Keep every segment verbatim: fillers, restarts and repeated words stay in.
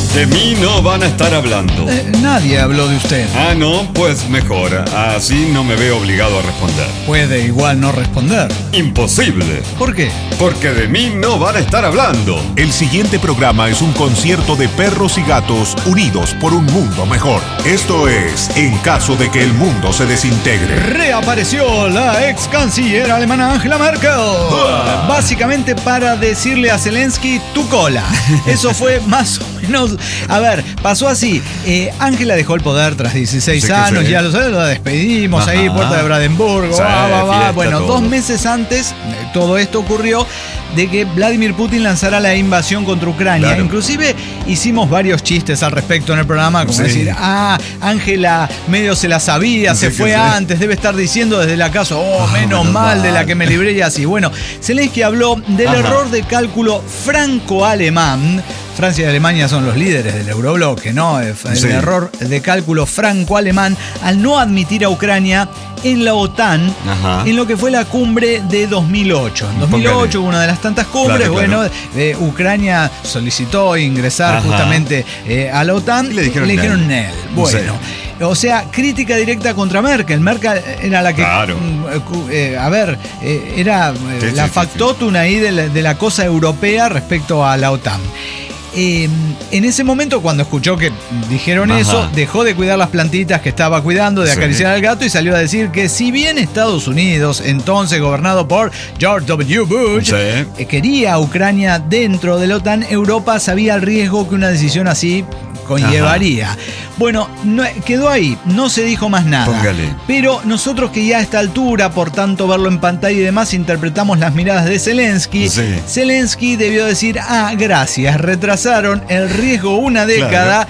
De mí no van a estar hablando. Eh, nadie habló de usted. Ah, no, pues mejor. Así no me veo obligado a responder. Puede igual no responder. Imposible. ¿Por qué? Porque de mí no van a estar hablando. El siguiente programa es un concierto de perros y gatos unidos por un mundo mejor. Esto es En caso de que el mundo se desintegre. Reapareció la ex canciller alemana Angela Merkel. Uah. Básicamente para decirle a Zelensky, tu cola. Eso fue más o menos. A ver, pasó así. Eh, Angela dejó el poder tras dieciséis Sí, años, sí. ya lo sabes, lo despedimos. Ajá. ahí, puerta de Brandenburgo. Sí, va, va, va. fiesta, Bueno, todo. dos meses antes, eh, todo esto ocurrió de que Vladimir Putin lanzara la invasión contra Ucrania. Claro. Inclusive hicimos varios chistes al respecto en el programa, como Sí. decir, ah, Ángela medio se la sabía, Sí, se que fue sí. antes, debe estar diciendo desde la casa, oh, Ah, menos menos mal de la mal. que me libré y así. Bueno, Zelensky habló del Ajá. error de cálculo franco-alemán. Francia y Alemania son los líderes del eurobloque, ¿no? El Sí. error de cálculo franco-alemán al no admitir a Ucrania en la OTAN, Ajá. en lo que fue la cumbre de dos mil ocho. En dos mil ocho, Póngale. una de las tantas cumbres, Claro, claro. bueno, eh, Ucrania solicitó ingresar Ajá. justamente eh, a la OTAN. Y le dijeron dijeron nel. nel. Bueno. O sea, crítica directa contra Merkel. Merkel era la que, Claro. mm, eh, a ver, eh, era eh, Sí, la sí, sí, factotum ahí de la, de la cosa europea respecto a la OTAN. Eh, en ese momento, cuando escuchó que dijeron Ajá. eso, dejó de cuidar las plantitas que estaba cuidando, de Sí. acariciar al gato y salió a decir que si bien Estados Unidos, entonces gobernado por George W. Bush, Sí. eh, quería a Ucrania dentro de la OTAN, Europa sabía el riesgo que una decisión así conllevaría. Bueno, no, quedó ahí, no se dijo más nada. Póngale. Pero nosotros que ya a esta altura, por tanto verlo en pantalla y demás, interpretamos las miradas de Zelensky. Sí. Zelensky debió decir, ah, gracias, retrasaron el riesgo una década,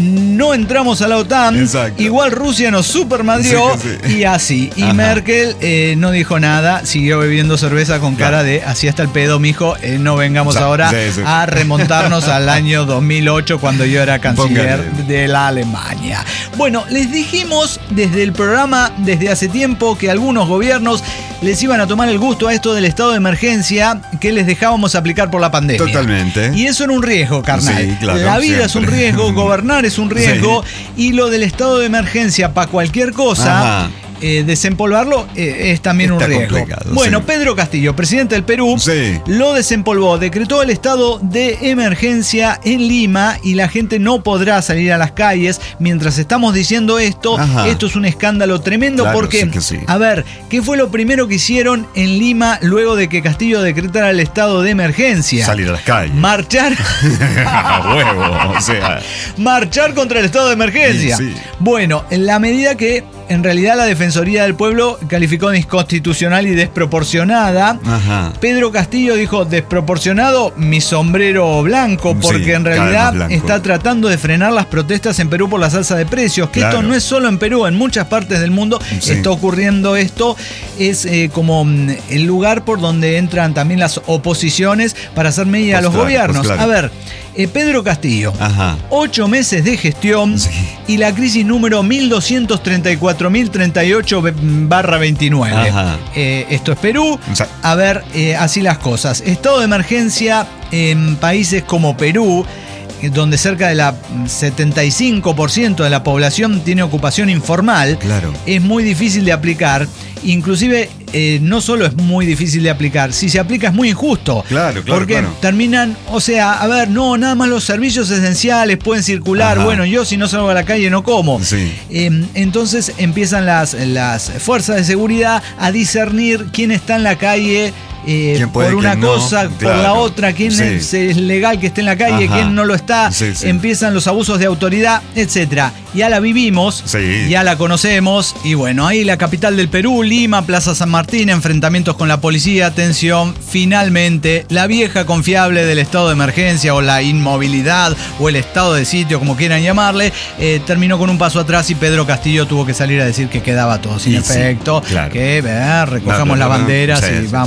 no entramos a la OTAN, Exacto. igual Rusia nos supermadrió Sí, sí. y así. Y Ajá. Merkel eh, no dijo nada, siguió bebiendo cerveza con cara Claro. de, así hasta el pedo, mijo, eh, no vengamos O sea, ahora sí, sí. a remontarnos al año dos mil ocho cuando yo era canciller Póngale. de la Alemania. Bueno, les dijimos desde el programa, desde hace tiempo, que algunos gobiernos les iban a tomar el gusto a esto del estado de emergencia que les dejábamos aplicar por la pandemia. Totalmente. Y eso era un riesgo, carnal. Sí, claro, la vida es un siempre. riesgo, gobernar es un riesgo, y lo del estado de emergencia para cualquier cosa... Ajá. eh, desempolvarlo eh, es también Está un riesgo. complicado, Bueno, sí. Pedro Castillo, presidente del Perú, Sí. lo desempolvó, decretó el estado de emergencia en Lima y la gente no podrá salir a las calles. Mientras estamos diciendo esto, Ajá. esto es un escándalo tremendo Claro, porque, sí que sí. a ver, ¿qué fue lo primero que hicieron en Lima luego de que Castillo decretara el estado de emergencia? Salir a las calles. Marchar. A huevo, o sea. Marchar contra el estado de emergencia. Sí, sí. Bueno, en la medida que en realidad la Defensoría del Pueblo calificó de inconstitucional y desproporcionada, Ajá. Pedro Castillo dijo, desproporcionado mi sombrero blanco, porque Sí, en cada vez realidad más blanco. está tratando de frenar las protestas en Perú por la alza de precios, que Claro. esto no es solo en Perú, en muchas partes del mundo Sí. está ocurriendo esto. Es eh, como mm, el lugar por donde entran también las oposiciones para hacer medida a Pues los claro, gobiernos. pues claro. A ver, eh, Pedro Castillo, Ajá. ocho meses de gestión Sí. y la crisis número mil doscientos treinta y cuatro mil treinta y ocho barra veintinueve. Ajá. Eh, esto es Perú. O sea, A ver, eh, así las cosas. Estado de emergencia en países como Perú, eh, donde cerca de la setenta y cinco por ciento de la población tiene ocupación informal, Claro. es muy difícil de aplicar. Inclusive, eh, no solo es muy difícil de aplicar, si se aplica es muy injusto. Claro, claro, Porque claro. terminan, o sea, a ver, no, nada más los servicios esenciales pueden circular. Ajá. Bueno, yo si no salgo a la calle no como. Sí. Eh, entonces empiezan las, las fuerzas de seguridad a discernir quién está en la calle. eh, ¿Quién puede, por una quién no? cosa, por Claro. la otra, quién Sí. es, es legal que esté en la calle, Ajá. quién no lo está, Sí, sí. empiezan los abusos de autoridad, etcétera. Ya la vivimos, Sí. ya la conocemos, y bueno, ahí la capital del Perú, Lima, Plaza San Martín, enfrentamientos con la policía, atención, finalmente, la vieja confiable del estado de emergencia o la inmovilidad o el estado de sitio, como quieran llamarle, eh, terminó con un paso atrás y Pedro Castillo tuvo que salir a decir que quedaba todo sin Y sí, efecto, claro. que eh, recojamos No, no, las no, no. banderas Sí, y sí, vamos sí, sí. para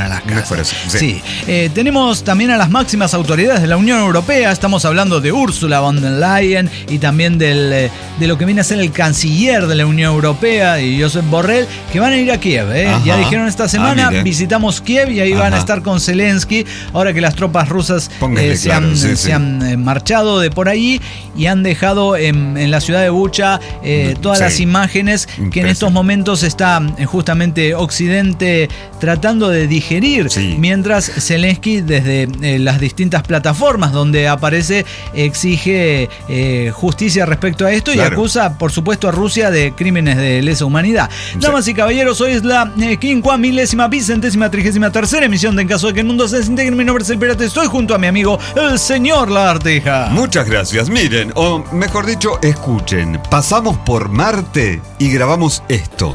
las casas. Parece, sí. sí. Eh, tenemos también a las máximas autoridades de la Unión Europea. Estamos hablando de Ursula von der Leyen y también del, eh, de lo que viene a ser el canciller de la Unión Europea y Josep Borrell, que van a ir a Kiev. Eh. Ya dijeron esta semana, ah, visitamos Kiev y ahí Ajá. van a estar con Zelensky, ahora que las tropas rusas eh, se, claro, han, sí, se sí. han eh, marchado de por ahí y han dejado en, en la ciudad de Bucha eh, todas sí. las imágenes que en estos momentos está eh, justamente Occidente tratando de digerir, sí. mientras Zelensky desde eh, las distintas plataformas donde aparece exige eh, justicia respecto a esto claro. y acusa por supuesto a Rusia de crímenes de lesa humanidad. Sí. Damas y caballeros, hoy es la eh, quincuamilésima vicentésima trigésima tercera emisión de En Caso de que el Mundo se desintegre. Mi nombre es El Pirata, estoy junto a mi amigo el señor Lagartija. Muchas gracias. Miren, o mejor dicho, escuchen. Pasamos por Marte y grabamos esto.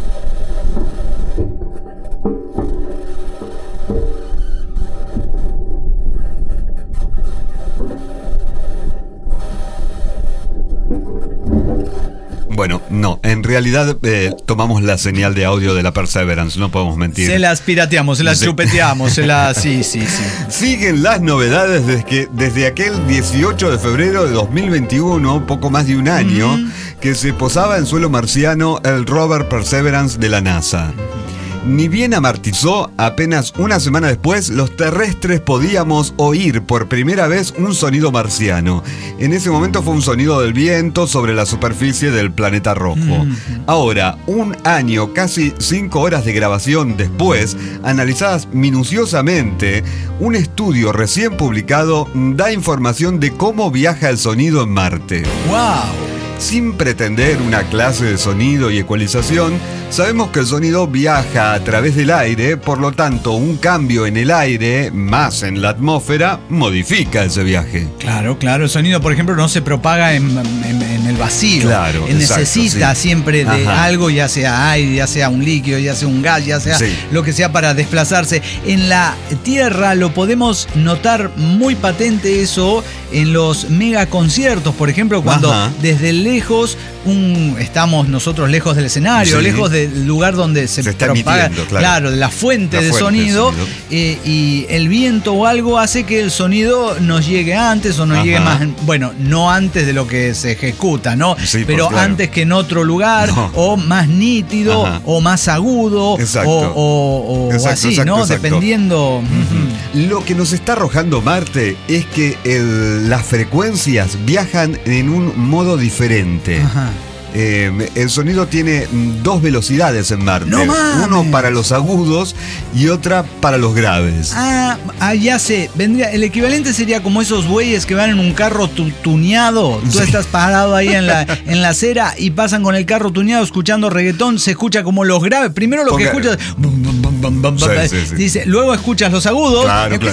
Bueno, no, en realidad eh, tomamos la señal de audio de la Perseverance, no podemos mentir. Se las pirateamos, se las sí. chupeteamos, se las... Sí, sí, sí. Siguen las novedades desde, que, desde aquel dieciocho de febrero de dos mil veintiuno, poco más de un año, mm. que se posaba en suelo marciano el rover Perseverance de la NASA. Ni bien amartizó, apenas una semana después, los terrestres podíamos oír por primera vez un sonido marciano. En ese momento fue un sonido del viento sobre la superficie del planeta rojo. Mm. Ahora, un año, casi cinco horas de grabación después, analizadas minuciosamente, un estudio recién publicado da información de cómo viaja el sonido en Marte. ¡Wow! Sin pretender una clase de sonido y ecualización, sabemos que el sonido viaja a través del aire, por lo tanto, un cambio en el aire, más en la atmósfera, modifica ese viaje. Claro, claro. El sonido, por ejemplo, no se propaga en, en, en el vacío. Claro, necesita exacto, sí. siempre de Ajá. algo, ya sea aire, ya sea un líquido, ya sea un gas, ya sea sí. lo que sea para desplazarse. En la Tierra lo podemos notar muy patente eso en los megaconciertos, por ejemplo, cuando Ajá. desde lejos un, estamos nosotros lejos del escenario, sí. lejos del lugar donde se, se está propaga, emitiendo, claro. claro, de la fuente, la de, fuente sonido, de sonido. Eh, y el viento o algo hace que el sonido nos llegue antes o nos Ajá. llegue más, bueno, no antes de lo que se ejecuta, ¿no? Sí, pero pues, claro. antes que en otro lugar, no. o más nítido, Ajá. o más agudo, exacto. o, o, o exacto, así, exacto, ¿no? exacto. Dependiendo. Uh-huh. Lo que nos está arrojando Marte es que el, las frecuencias viajan en un modo diferente. Ajá. Eh, el sonido tiene dos velocidades en Marte. No mames. Uno para los agudos y otra para los graves. Ah, ah, ya sé. Vendría, el equivalente sería como esos bueyes que van en un carro tu, tuneado. Tú sí. estás parado ahí en la, en la acera y pasan con el carro tuneado escuchando reggaetón. Se escucha como los graves. Primero lo Ponga. que escuchas. Bum, bum, bum, bum, bum, sí, sí, sí. Dice, luego escuchas los agudos. Claro, claro.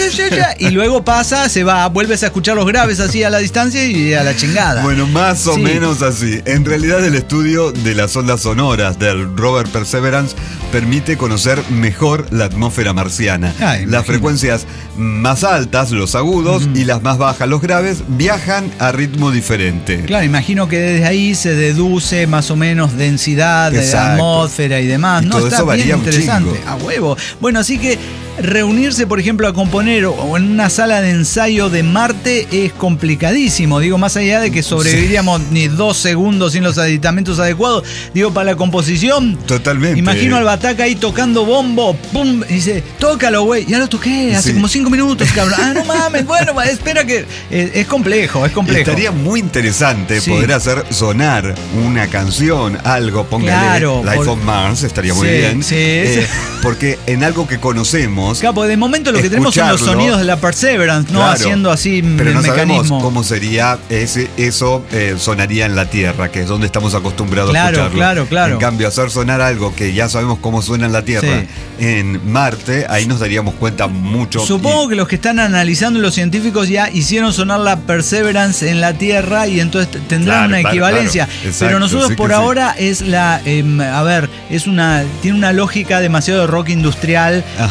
Y luego pasa, se va, vuelves a escuchar los graves así a la distancia y a la chingada. Bueno, más o sí. menos así. En En realidad, el estudio de las ondas sonoras del rover Perseverance permite conocer mejor la atmósfera marciana. Ay, las frecuencias más altas, los agudos, uh-huh. y las más bajas, los graves, viajan a ritmo diferente. Claro, imagino que desde ahí se deduce más o menos densidad de la atmósfera y demás. Y no, todo está eso bien varía interesante. un chingo. A huevo. Bueno, así que reunirse, por ejemplo, a componer o en una sala de ensayo de Marte es complicadísimo. Digo, más allá de que sobreviviríamos sí. ni dos segundos sin los aditamentos adecuados. Digo, para la composición. Totalmente. Imagino al Bataca ahí tocando bombo. Pum. Y dice, tócalo, güey. Ya lo toqué. Hace sí. como cinco minutos, cabrón. Ah, no mames. Bueno, espera que. Es, es complejo, es complejo. Estaría muy interesante sí. poder hacer sonar una canción, algo. Póngale claro, Life por... on Mars. Estaría muy sí, bien. Sí, eh, porque en algo que conocemos. Capo, de momento lo que tenemos son los sonidos de la Perseverance, ¿no? Claro, haciendo así pero el no mecanismo. Sabemos cómo sería ese, eso eh, sonaría en la Tierra, que es donde estamos acostumbrados claro, a escucharlo. Claro, claro. En cambio, hacer sonar algo que ya sabemos cómo suena en la Tierra, sí. en Marte, ahí nos daríamos cuenta mucho. Supongo y... que los que están analizando, los científicos, ya hicieron sonar la Perseverance en la Tierra y entonces tendrán claro, una claro, equivalencia. Claro. Exacto, pero nosotros sí por ahora sí. es la, eh, a ver, es una, tiene una lógica demasiado de rock industrial. Ajá. Ya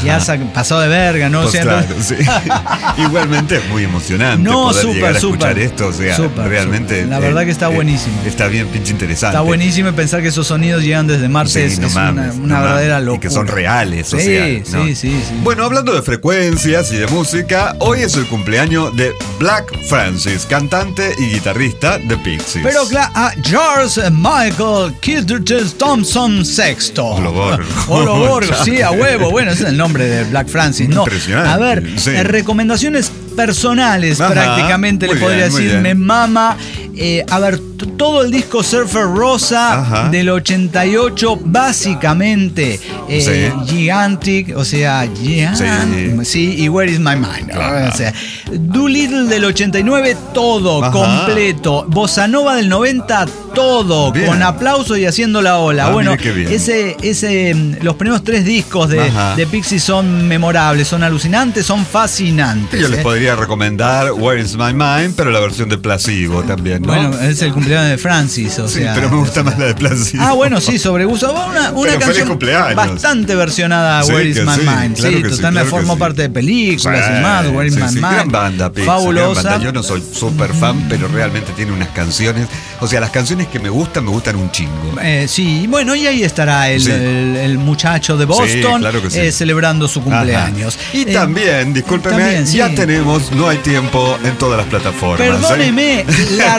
pasado de verga, ¿no? Pues o sea, claro, no... sí. Igualmente es muy emocionante No, poder super, llegar a super, escuchar esto. O sea, super, realmente. super. La verdad eh, que está eh, buenísimo. Está bien, pinche interesante. Está buenísimo y pensar que esos sonidos llegan desde Marte Sí, es, no es mames, una, una no verdadera mames, locura. y que son reales, o sí, sea. ¿no? Sí, sí, sí. Bueno, hablando de frecuencias y de música, hoy es el cumpleaños de Black Francis, cantante y guitarrista de Pixies. Pero claro, a George Michael Kittredge Thompson sexto. Oloborgo. Oloborgo, sí, a huevo. Bueno, ese es el nombre de Black Francis. No. Impresionante, A ver, sí. eh, recomendaciones personales, Ajá, prácticamente muy le podría bien, muy decir. bien. Me mama. Eh, a ver, t- todo el disco Surfer Rosa Ajá. del ochenta y ocho, básicamente eh, Sí. Gigantic, o sea, Gigantic, sí. sí, y Where Is My Mind. Claro. O sea, Doolittle del ochenta y nueve, todo Ajá. completo. Bossa Nova del noventa, todo, Bien. con aplauso y haciendo la ola. Ah, bueno, mire qué bien. ese, ese, mm, los primeros tres discos de, Ajá. de Pixies son memorables, son alucinantes, son fascinantes. Yo les ¿eh? podría recomendar Where Is My Mind, pero la versión de Placebo también, ¿no? Bueno, es el cumpleaños de Francis, o sí, sea. pero me gusta más la de Placebo. Ah, bueno, sí, sobre uso. Una, una Pero feliz canción cumpleaños. bastante versionada a Sí, Where Is que My sí, Mind. claro sí, que sí, totalmente claro que formó sí. parte de películas Sí, y más. Where Is sí, My sí, Mind. gran banda, Pixies, Fabulosa. gran banda. Yo no soy súper fan, pero realmente tiene unas canciones. O sea, las canciones que me gustan, me gustan un chingo. Eh, sí, bueno, y ahí estará el, Sí. el- el muchacho de Boston claro que sí. eh, celebrando su cumpleaños. Ajá. Y Eh, también, discúlpeme, también, sí. ya tenemos No Hay Tiempo en todas las plataformas. ¿eh? Perdóneme, la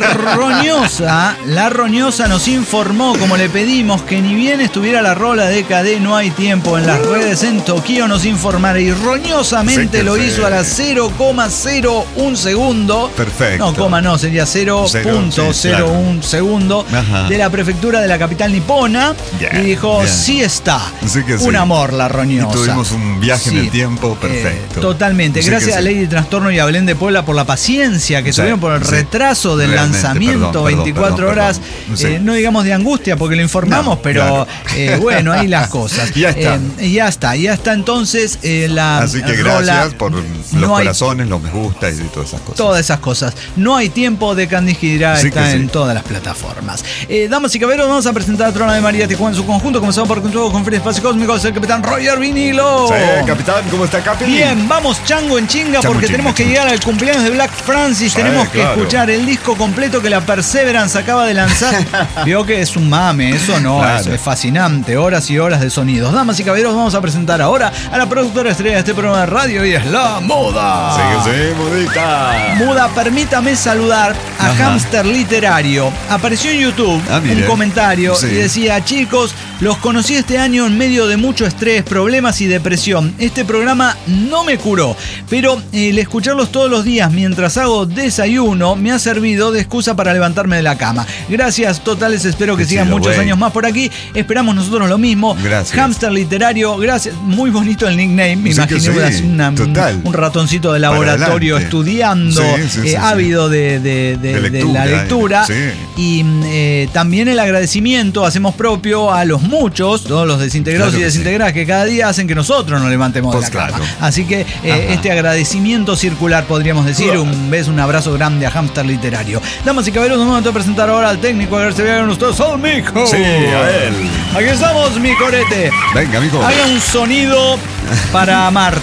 roñosa, la roñosa nos informó, como le pedimos, que ni bien estuviera la rola de K D No Hay Tiempo en las redes en Tokio, nos informara y roñosamente Sí que lo sí. hizo a las cero coma cero uno segundo. Perfecto. No, coma no, sería cero punto cero uno sí, segundo Ajá. de la prefectura de la capital nipona. Bien, y dijo, bien. sí está. Sí que sí. Un amor, la roñosa. Y tuvimos un viaje en Sí. el tiempo perfecto. Eh, totalmente. Sí Gracias que a sí. Lady Trastorno y a Belén de Puebla por la paciencia que Sí, tuvieron, por el sí. retraso del Realmente, lanzamiento, perdón, perdón, veinticuatro perdón, horas. perdón. Sí. Eh, no digamos de angustia porque lo informamos, No, pero claro. eh, bueno, ahí las cosas. Ya está. Eh, ya está, ya está entonces eh, la Así que rola. gracias por los No hay- corazones, los me gusta y todas esas cosas. Todas esas cosas. No hay tiempo de Candice Girá, Sí está que sí. en todas las plataformas. Eh, damas y caballeros, vamos a presentar a Trona de María Tijuana en su conjunto. Comenzamos por todo con Free Espacio Cósmico, el capitán Roger Vinilo. Sí, capitán, ¿cómo está, Capi? Bien, vamos chango en chinga Chango porque en chinga, tenemos que chango. llegar al cumpleaños de Black Francis. Sí, tenemos que claro. escuchar el disco completo que la Perseverance acaba de lanzar. Vio que es un mame, eso no, Claro. eso es fascinante. Horas y horas de sonidos. Damas y caballeros, vamos a presentar ahora a la productora estrella de este programa de radio y es la Muda. Sí, que sí, mudita. Muda, permítame saludar a Ajá. Hamster Literario. Apareció en YouTube Ah, un mire. comentario Sí. y decía, chicos, los conocí este año en medio de mucho estrés, problemas y depresión. Este programa no me curó, pero el escucharlos todos los días mientras hago desayuno me ha servido de excusa para levantarme de la cama. Gracias totales, espero que Qué sigan chido, muchos güey. años más por aquí. Esperamos nosotros lo mismo. Gracias. Hamster Literario, gracias. Muy bonito el nickname, me Sí que imaginé sí, una- un- total. un ratoncito de Para laboratorio adelante. estudiando, Sí, sí, sí, eh, sí. ávido de, de- de- De de lectura, la lectura. sí. Y eh, también el agradecimiento hacemos propio a los muchos, todos los desintegrados Claro y que sí. desintegradas que cada día hacen que nosotros nos levantemos Pues de la cama. claro. Así que eh, Ajá. este agradecimiento circular, podríamos decir, Claro. un beso, un abrazo grande a Hamster Literario. Damas y caballeros, nos vamos a presentar ahora al técnico, a ver si vean ustedes al mico. Sí, a él. Aquí estamos, mi corete. Venga, amigo. Haga un sonido para Marte.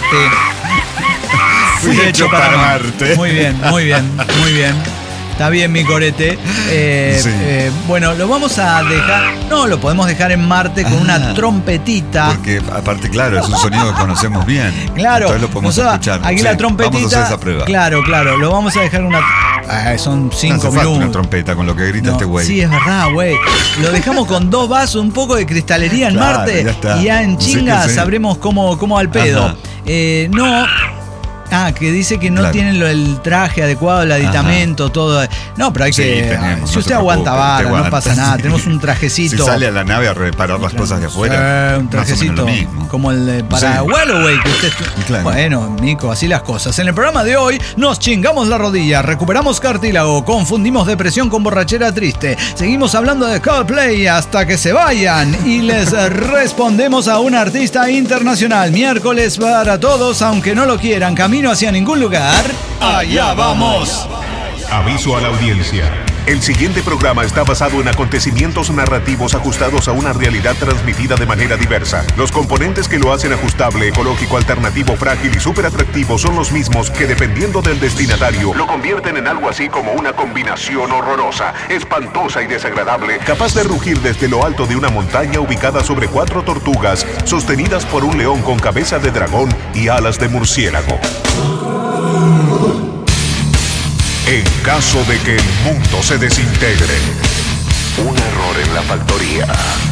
Fui hecho para Marte. Muy bien, muy bien, muy bien. Está bien, mi corete. Eh, Sí. eh, bueno, lo vamos a dejar. No, lo podemos dejar en Marte con Ah, una trompetita. Porque aparte, claro, es un sonido que conocemos bien. Claro, Entonces lo podemos nosotros, escuchar. aquí Sí, la trompetita. Vamos a hacer esa prueba. Claro, claro, lo vamos a dejar una. Ah, son No cinco hace falta minutos. una trompeta con lo que grita No, este güey. sí, es verdad, güey. Lo dejamos con dos vasos, un poco de cristalería en Claro, Marte ya está. y ya en Sí que chinga sí. sabremos cómo, cómo al pedo. Ajá. Eh, no. Ah, que dice que no Claro. tienen lo- el traje adecuado, el aditamento, todo. No, pero hay Sí, que. tenemos, si no se usted aguanta preocupe, vara, usted no aguanta, pasa nada. sí. Tenemos un Si trajecito. sale a la nave a reparar las cosas de afuera, Eh, un más o menos trajecito lo mismo. como el de para Sí. Walloway que usted Claro. Bueno, Nico, así las cosas. En el programa de hoy nos chingamos la rodilla, recuperamos cartílago, confundimos depresión con borrachera triste, seguimos hablando de Coldplay hasta que se vayan y les respondemos a un artista internacional. Miércoles para todos, aunque no lo quieran, camino hacia ningún lugar. Allá vamos. Aviso a la audiencia. El siguiente programa está basado en acontecimientos narrativos ajustados a una realidad transmitida de manera diversa. Los componentes que lo hacen ajustable, ecológico, alternativo, frágil y súper atractivo son los mismos que, dependiendo del destinatario, lo convierten en algo así como una combinación horrorosa, espantosa y desagradable, capaz de rugir desde lo alto de una montaña ubicada sobre cuatro tortugas, sostenidas por un león con cabeza de dragón y alas de murciélago. En caso de que el mundo se desintegre, un error en la factoría.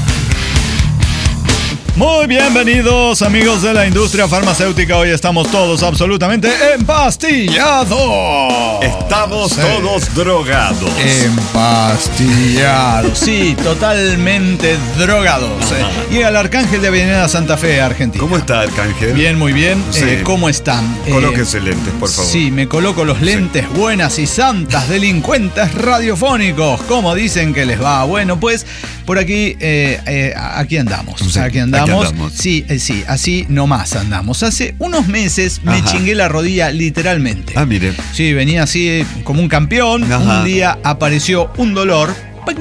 Muy bienvenidos, amigos de la industria farmacéutica. Hoy estamos todos absolutamente empastillados. Estamos sí. todos drogados. Empastillados. Sí, totalmente drogados. Llega el Arcángel de Avenida Santa Fe, Argentina. ¿Cómo está, Arcángel? Bien, muy bien. Sí. Eh, ¿Cómo están? Colóquese eh, lentes, por favor. Sí, me coloco los lentes. Sí. Buenas y santas delincuentes radiofónicos. ¿Cómo dicen que les va? Bueno, pues por aquí, eh, eh, aquí andamos. Sí, aquí andamos. Aquí andamos. Sí, eh, sí, así nomás andamos. Hace unos meses me Ajá. chingué la rodilla literalmente. Ah, mire. Sí, venía así como un campeón. Ajá. Un día apareció un dolor.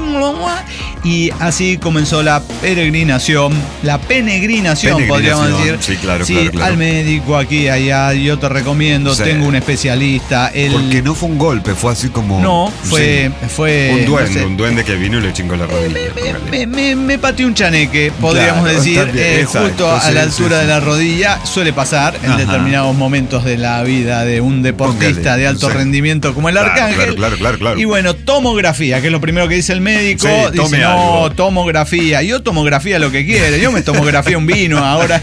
Y así comenzó la peregrinación, la peregrinación, podríamos decir. Sí, claro, sí, claro, claro. Al médico, aquí, allá, yo te recomiendo, Sí. tengo un especialista. El... Porque no fue un golpe, fue así como... No, fue... Sí. fue un duende, no sé. un duende que vino y le chingó la rodilla. Me, me, me, me pateó un chaneque, podríamos Claro, decir, está bien, eh, exacto, justo a sí, la sí, altura sí. de la rodilla. Suele pasar en Ajá. determinados momentos de la vida de un deportista Póngale, de alto sí. rendimiento como el Claro, Arcángel. claro, claro, claro, claro. Y bueno, tomografía, que es lo primero que dice el médico. Sí, dice, tome no, algo. tomografía. Yo tomografía lo que quiere. Yo me tomografía un vino ahora.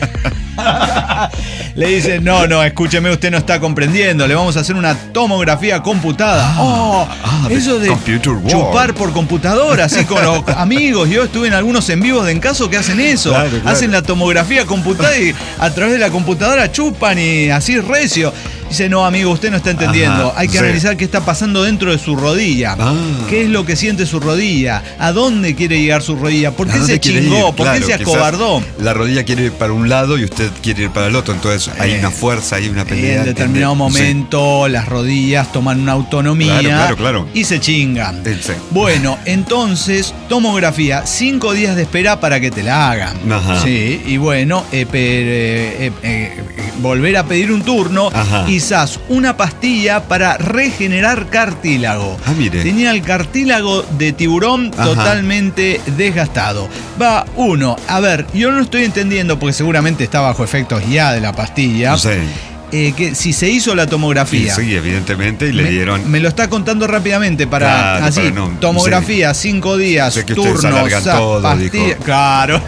Le dice, no, no, escúcheme, usted no está comprendiendo. Le vamos a hacer una tomografía computada. Oh, ah, eso de computer world. chupar por computadora, así con los amigos. Yo estuve en algunos en vivos de En Caso que hacen eso. Claro, claro. Hacen la tomografía computada y a través de la computadora chupan y así recio. Dice, no, amigo, usted no está entendiendo. Ajá, Hay que sí. analizar qué está pasando dentro de su rodilla. Ah. ¿Qué es lo que siente su rodilla? ¿A dónde quiere llegar su rodilla? ¿Por ¿A qué dónde se quiere chingó? ir? ¿Por Claro, qué se quizás acobardó? La rodilla quiere ir para un lado y usted quiere ir para el otro. Entonces hay Eh, una fuerza, hay una pelea. En determinado Sí. momento las rodillas toman una autonomía Claro, claro, claro. y se chingan. Eh, sí. Bueno, entonces, tomografía, cinco días de espera para que te la hagan. Ajá. Sí, y bueno, eh, per- eh, eh, eh, volver a pedir un turno, Ajá. quizás una pastilla para regenerar cartílago. Ah, mire. Tenía el cartílago de tiburón Ajá. totalmente desgastado. Va, uno, a ver, yo no estoy entendiendo, porque seguramente está bajo efectos ya de la pastilla. Sí. Eh, que si se hizo la Sí, tomografía. sí, evidentemente, y le me, dieron... me lo está contando rápidamente para Claro, así, para no- tomografía, cinco días, Sé que ustedes turnos, alargan sa- todo, pastilla. dijo. Claro.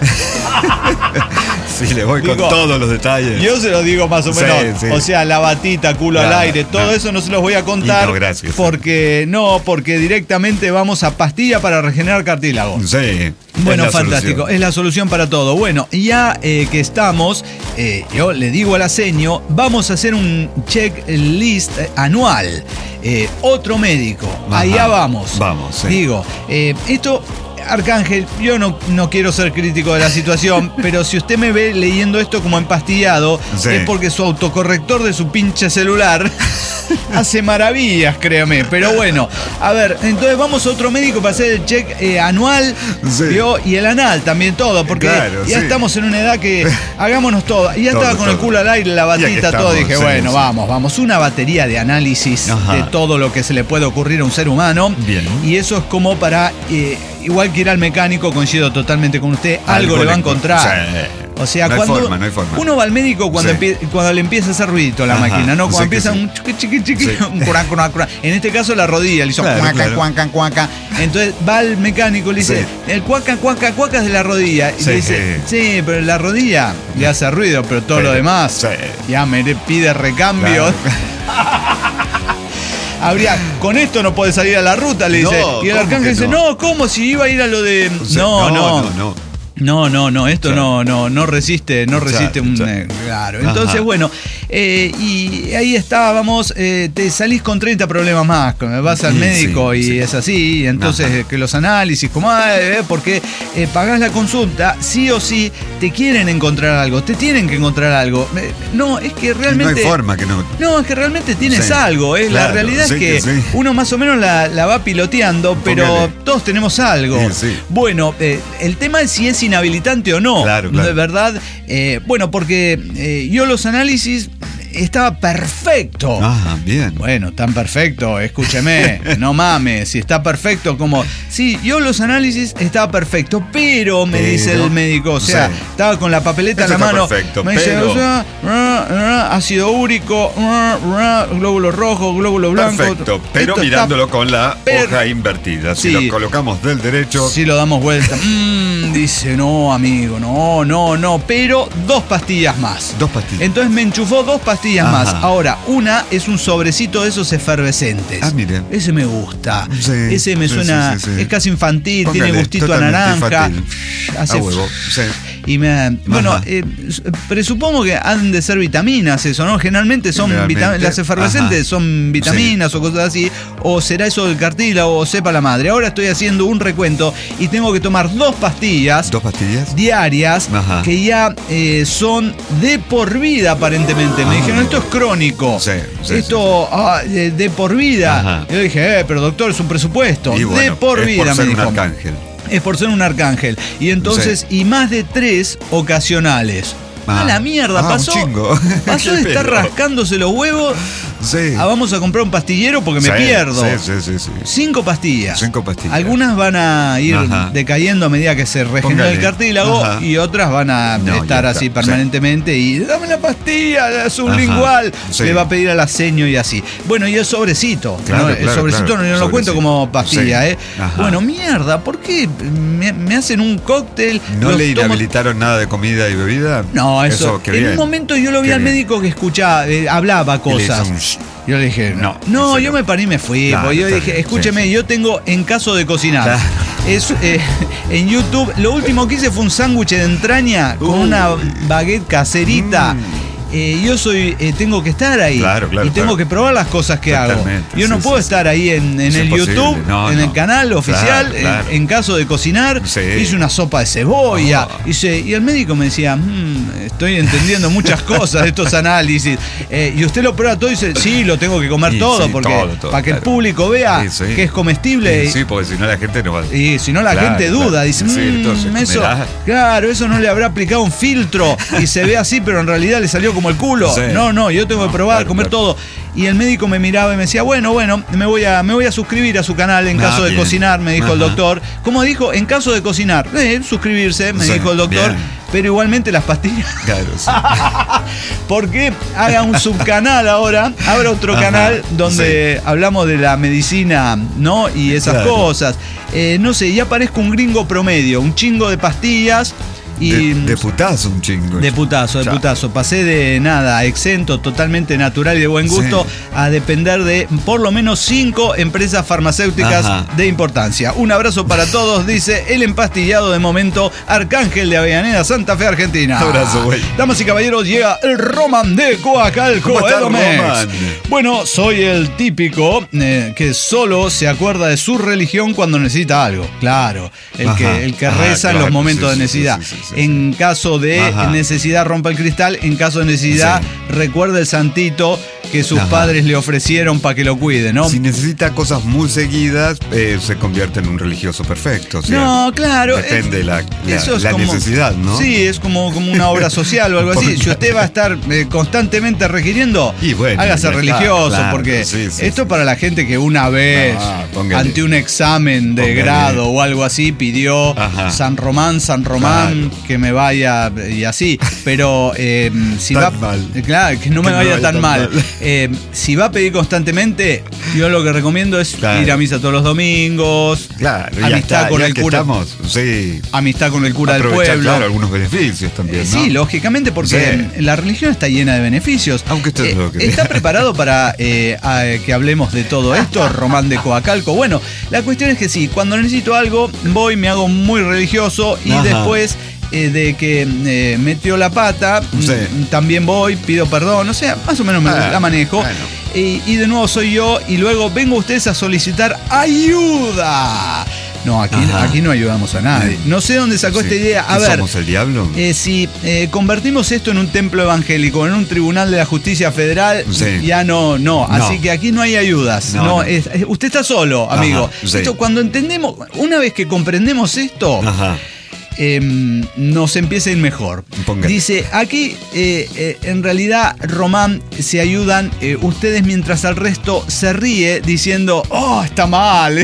Sí, le voy Digo, con todos los detalles. Yo se lo digo más o Sí, menos. sí. O sea, la batita, culo Claro, al aire, todo no. eso no se los voy a contar. Y no, gracias. Porque no, porque directamente vamos a pastilla para regenerar cartílago. Sí. Bueno, es la fantástico. solución. Es la solución para todo. Bueno, ya eh, que estamos, eh, yo le digo a la seño, vamos a hacer un checklist eh, anual. Eh, otro médico. Ajá. Allá vamos. Vamos, sí. Digo, eh, esto... Arcángel, yo no, no quiero ser crítico de la situación, pero si usted me ve leyendo esto como empastillado, Sí. es porque su autocorrector de su pinche celular hace maravillas, créame. Pero bueno, a ver, entonces vamos a otro médico para hacer el check eh, anual, Sí. ¿vio? Y el anal también todo, porque Claro, ya sí. estamos en una edad que hagámonos todo. Y ya Todo, estaba con el todo. culo al aire, la Y aquí batita, estamos, todo. Dije, sí, bueno, sí. vamos, vamos. Una batería de análisis Ajá. de todo lo que se le puede ocurrir a un ser humano. Bien. Y eso es como para... eh, igual que ir al mecánico, coincido totalmente con usted, algo, Algo le va a le- encontrar. Sí. O sea, No hay cuando forma, no hay forma. uno va al médico cuando, Sí. empie- cuando le empieza a hacer ruidito la Ajá, máquina, ¿no? Cuando sé que empieza sí. un chiqui, chiqui, chiqui, Sí. un curan, curan, curan. En este caso la rodilla le hizo Claro, cuaca, claro. cuaca, cuaca. Entonces va al mecánico y le dice, Sí. el cuaca, cuaca, cuaca es de la rodilla. Y Sí. le dice, sí, pero la rodilla le hace ruido, pero todo Pero, lo demás sí. ya me pide recambio. Claro. Habría, con esto no puede salir a la ruta, le dice. No, Y el ¿cómo arcángel que dice, no? no, ¿cómo si iba a ir a lo de. O sea, No, no. no, no. No, no, no, esto Claro. no, no, no resiste, no resiste Claro, un. claro. eh, claro. Entonces, Ajá. bueno, eh, y ahí estábamos, eh, te salís con treinta problemas más. Cuando vas al Sí, médico sí, y sí. es así, y entonces Ajá. eh, que los análisis, como, ah, eh, porque eh, pagás la consulta, sí o sí, te quieren encontrar algo, te tienen que encontrar algo. Eh, no, es que Y realmente. no hay forma que no. No, es que realmente tienes Sí, algo, ¿eh? La claro, realidad sí es que, que sí. uno más o menos la, la va piloteando, pero Póngale. todos tenemos algo. Sí, sí. Bueno, eh, el tema es si es inhabilitante o no. Claro, claro. De verdad. Eh, bueno, porque eh, yo los análisis estaba perfecto. Ah, bien. Bueno, tan perfecto, escúcheme, no mames, si está perfecto como... Sí, yo los análisis estaba perfecto, pero me Pero, dice el médico, o sea, sí. estaba con la papeleta Eso en la está mano, perfecto, me dice, pero- o sea, ra, ra, ácido úrico, ra, ra, glóbulo rojo, glóbulo blanco. Perfecto, pero Esto está- mirándolo con la per- hoja invertida. Si Sí. lo colocamos del derecho, Si lo damos vuelta. Mm, dice, no, amigo, no, no, no, pero dos pastillas más. dos pastillas. Entonces me enchufó dos pastillas Ajá. más. Ahora, una es un sobrecito de esos efervescentes. Ah, mire. Ese me gusta. Sí, Ese me sí, suena. sí, sí, sí. Es casi infantil, Póngale, tiene gustito a totalmente naranja. infantil. Hace A huevo, sí. Y me, bueno, Ajá. eh, presupongo que han de ser vitaminas eso, ¿no? Generalmente son Realmente, vitaminas, las efervescentes ajá. son vitaminas o cosas así, o será eso del cartílago, o sepa la madre. Ahora estoy haciendo un recuento y tengo que tomar dos pastillas ¿Dos pastillas? diarias Ajá. que ya eh, son de por vida aparentemente. Me Ah. dijeron, esto es crónico. Sí, sí, esto ah, de, de por vida. Ajá. Yo dije, eh, pero doctor, es un presupuesto. Y bueno, de por es vida, por ser me un dijo. arcángel. Es por ser un arcángel. Y entonces, y más de tres ocasionales. Ah. A la mierda, Ah, un pasó. chingo. Pasó Qué de estar pedo. rascándose los huevos Sí. a vamos a comprar un pastillero porque me Sí, pierdo. Sí, sí, sí, sí. Cinco pastillas. Cinco pastillas. Algunas van a ir Ajá. decayendo a medida que se regenera Póngale. el cartílago Ajá. y otras van a No, estar ya así está, permanentemente y dame la pastilla, es un Ajá, lingual, sí. le va a pedir a la seño y así. Bueno, y el sobrecito, Claro, ¿no? El claro, sobrecito claro, no, yo no lo cuento sobrecito. como pastilla, Sí. ¿eh? Ajá. Bueno, mierda, ¿por qué me, me hacen un cóctel? ¿No los le tomo- inhabilitaron nada de comida y bebida? No, eso. qué en bien. un momento yo lo vi Qué al bien. médico que escuchaba, eh, hablaba Y le cosas. hizo un shh. Yo le dije, no, No, no, en yo serio. me paré y me fui. Claro, porque yo está dije, bien, escúcheme, sí, sí. yo tengo en caso de cocinar. Claro. Es, eh, en YouTube, lo último que hice fue un sándwich de entraña con Uy. una baguette caserita. Mm. Eh, yo soy, eh, tengo que estar ahí. Claro, claro, y tengo claro. que probar las cosas que hago. Totalmente, Yo no sí, puedo sí, estar ahí en, en Es el imposible. YouTube, No, en el no. canal oficial, Claro, claro. En, en caso de cocinar. Sí. Hice una sopa de cebolla. Oh. Hice, y el médico me decía, "Mm, estoy entendiendo muchas cosas de estos análisis. Eh, y usted lo prueba todo y dice, sí, lo tengo que comer Y todo, sí, porque todo, todo, para que el claro. público vea Sí, sí. que es comestible. Sí, sí, porque si no la gente no va a... Y si no la Claro, gente duda, claro. dice, Sí, "Mm, entonces, eso, comerá". claro, eso no le habrá aplicado un filtro y se ve así, pero en realidad le salió como el culo. Sí. No, no, yo tengo que No, probar, claro, comer claro. todo. Y el médico me miraba y me decía, bueno, bueno, me voy a, me voy a suscribir a su canal en Ah, caso de bien. cocinar, me dijo el Ajá. doctor. ¿Cómo dijo? En caso de cocinar, eh, suscribirse, me Sí, dijo el doctor. bien. Pero igualmente las pastillas. Claro, sí. Porque haga un subcanal ahora, abra otro Ajá, canal donde hablamos de la medicina, ¿no? Y esas Claro. cosas. Eh, no sé, ya parezco un gringo promedio, un chingo de pastillas y. De, de putazo un chingo. De putazo, de Chao. putazo. Pasé de nada, exento, totalmente natural y de buen gusto, Sí. a depender de por lo menos cinco empresas farmacéuticas Ajá. de importancia. Un abrazo para todos, dice el empastillado de momento, Arcángel de Avellaneda, Santa Fe, Argentina. Abrazo, güey. Damas y caballeros, llega el Roman de Coacalco, ¿Cómo está, Edomex. Roman? Bueno, soy el típico eh, que solo se acuerda de su religión cuando necesita algo. Claro, el Ajá. que, el que Ah, reza en claro, los momentos sí, de sí, necesidad. sí, sí, sí, sí. En caso de Ajá. necesidad, rompa el cristal. En caso de necesidad, Sí. recuerda el santito que sus Ajá. padres le ofrecieron para que lo cuide, ¿no? Si necesita cosas muy seguidas, eh, se convierte en un religioso perfecto. o sea, No, claro. Depende es- la, la, eso es la como- necesidad, ¿no? Sí, es como, como una obra social o algo así. Si usted va a estar eh, constantemente requiriendo, Y bueno, hágase ya está, religioso, claro, porque sí, sí, esto sí. para la gente que una vez, Ah, póngale. ante un examen de Póngale. grado o algo así, pidió Ajá. San Román, San Román, Claro. que me vaya y así. Pero eh, si Tan va. mal. Claro, que no me Que vaya tan, mal. Eh, si va a pedir constantemente, yo lo que recomiendo es Claro. ir a misa todos los domingos. Claro, ya amistad está, con ya el que cura. estamos, sí. Amistad con el cura del Aprovechar, pueblo. claro, algunos beneficios también, Eh, ¿no? Sí, lógicamente, porque Sí. la religión está llena de beneficios. Aunque usted Eh, lo que- ¿Está preparado para eh, a, que hablemos de todo esto, Román de Coacalco? Bueno, la cuestión es que sí, cuando necesito algo, voy, me hago muy religioso y Ajá. después eh, de que eh, metió la pata, Sí. mm, también voy, pido perdón, o sea, más o menos me Ah, la manejo. bueno. Y, y de nuevo soy yo y luego vengo ustedes a solicitar ayuda. No, aquí, Ajá. aquí no ayudamos a nadie. No sé dónde sacó Sí. esta idea. A ¿Qué ver, ¿Somos el diablo? eh, si eh, convertimos esto en un templo evangélico, en un tribunal de la justicia federal, Sí. ya no, no, No. Así que aquí no hay ayudas. No, No, no. es- es- usted está solo, Ajá, amigo. sí. Esto, cuando entendemos, una vez que comprendemos esto, Ajá. eh, nos empieza a ir mejor. Póngale. Dice, aquí eh, eh, en realidad, Román, se ayudan eh, ustedes mientras el resto se ríe diciendo, oh, está mal.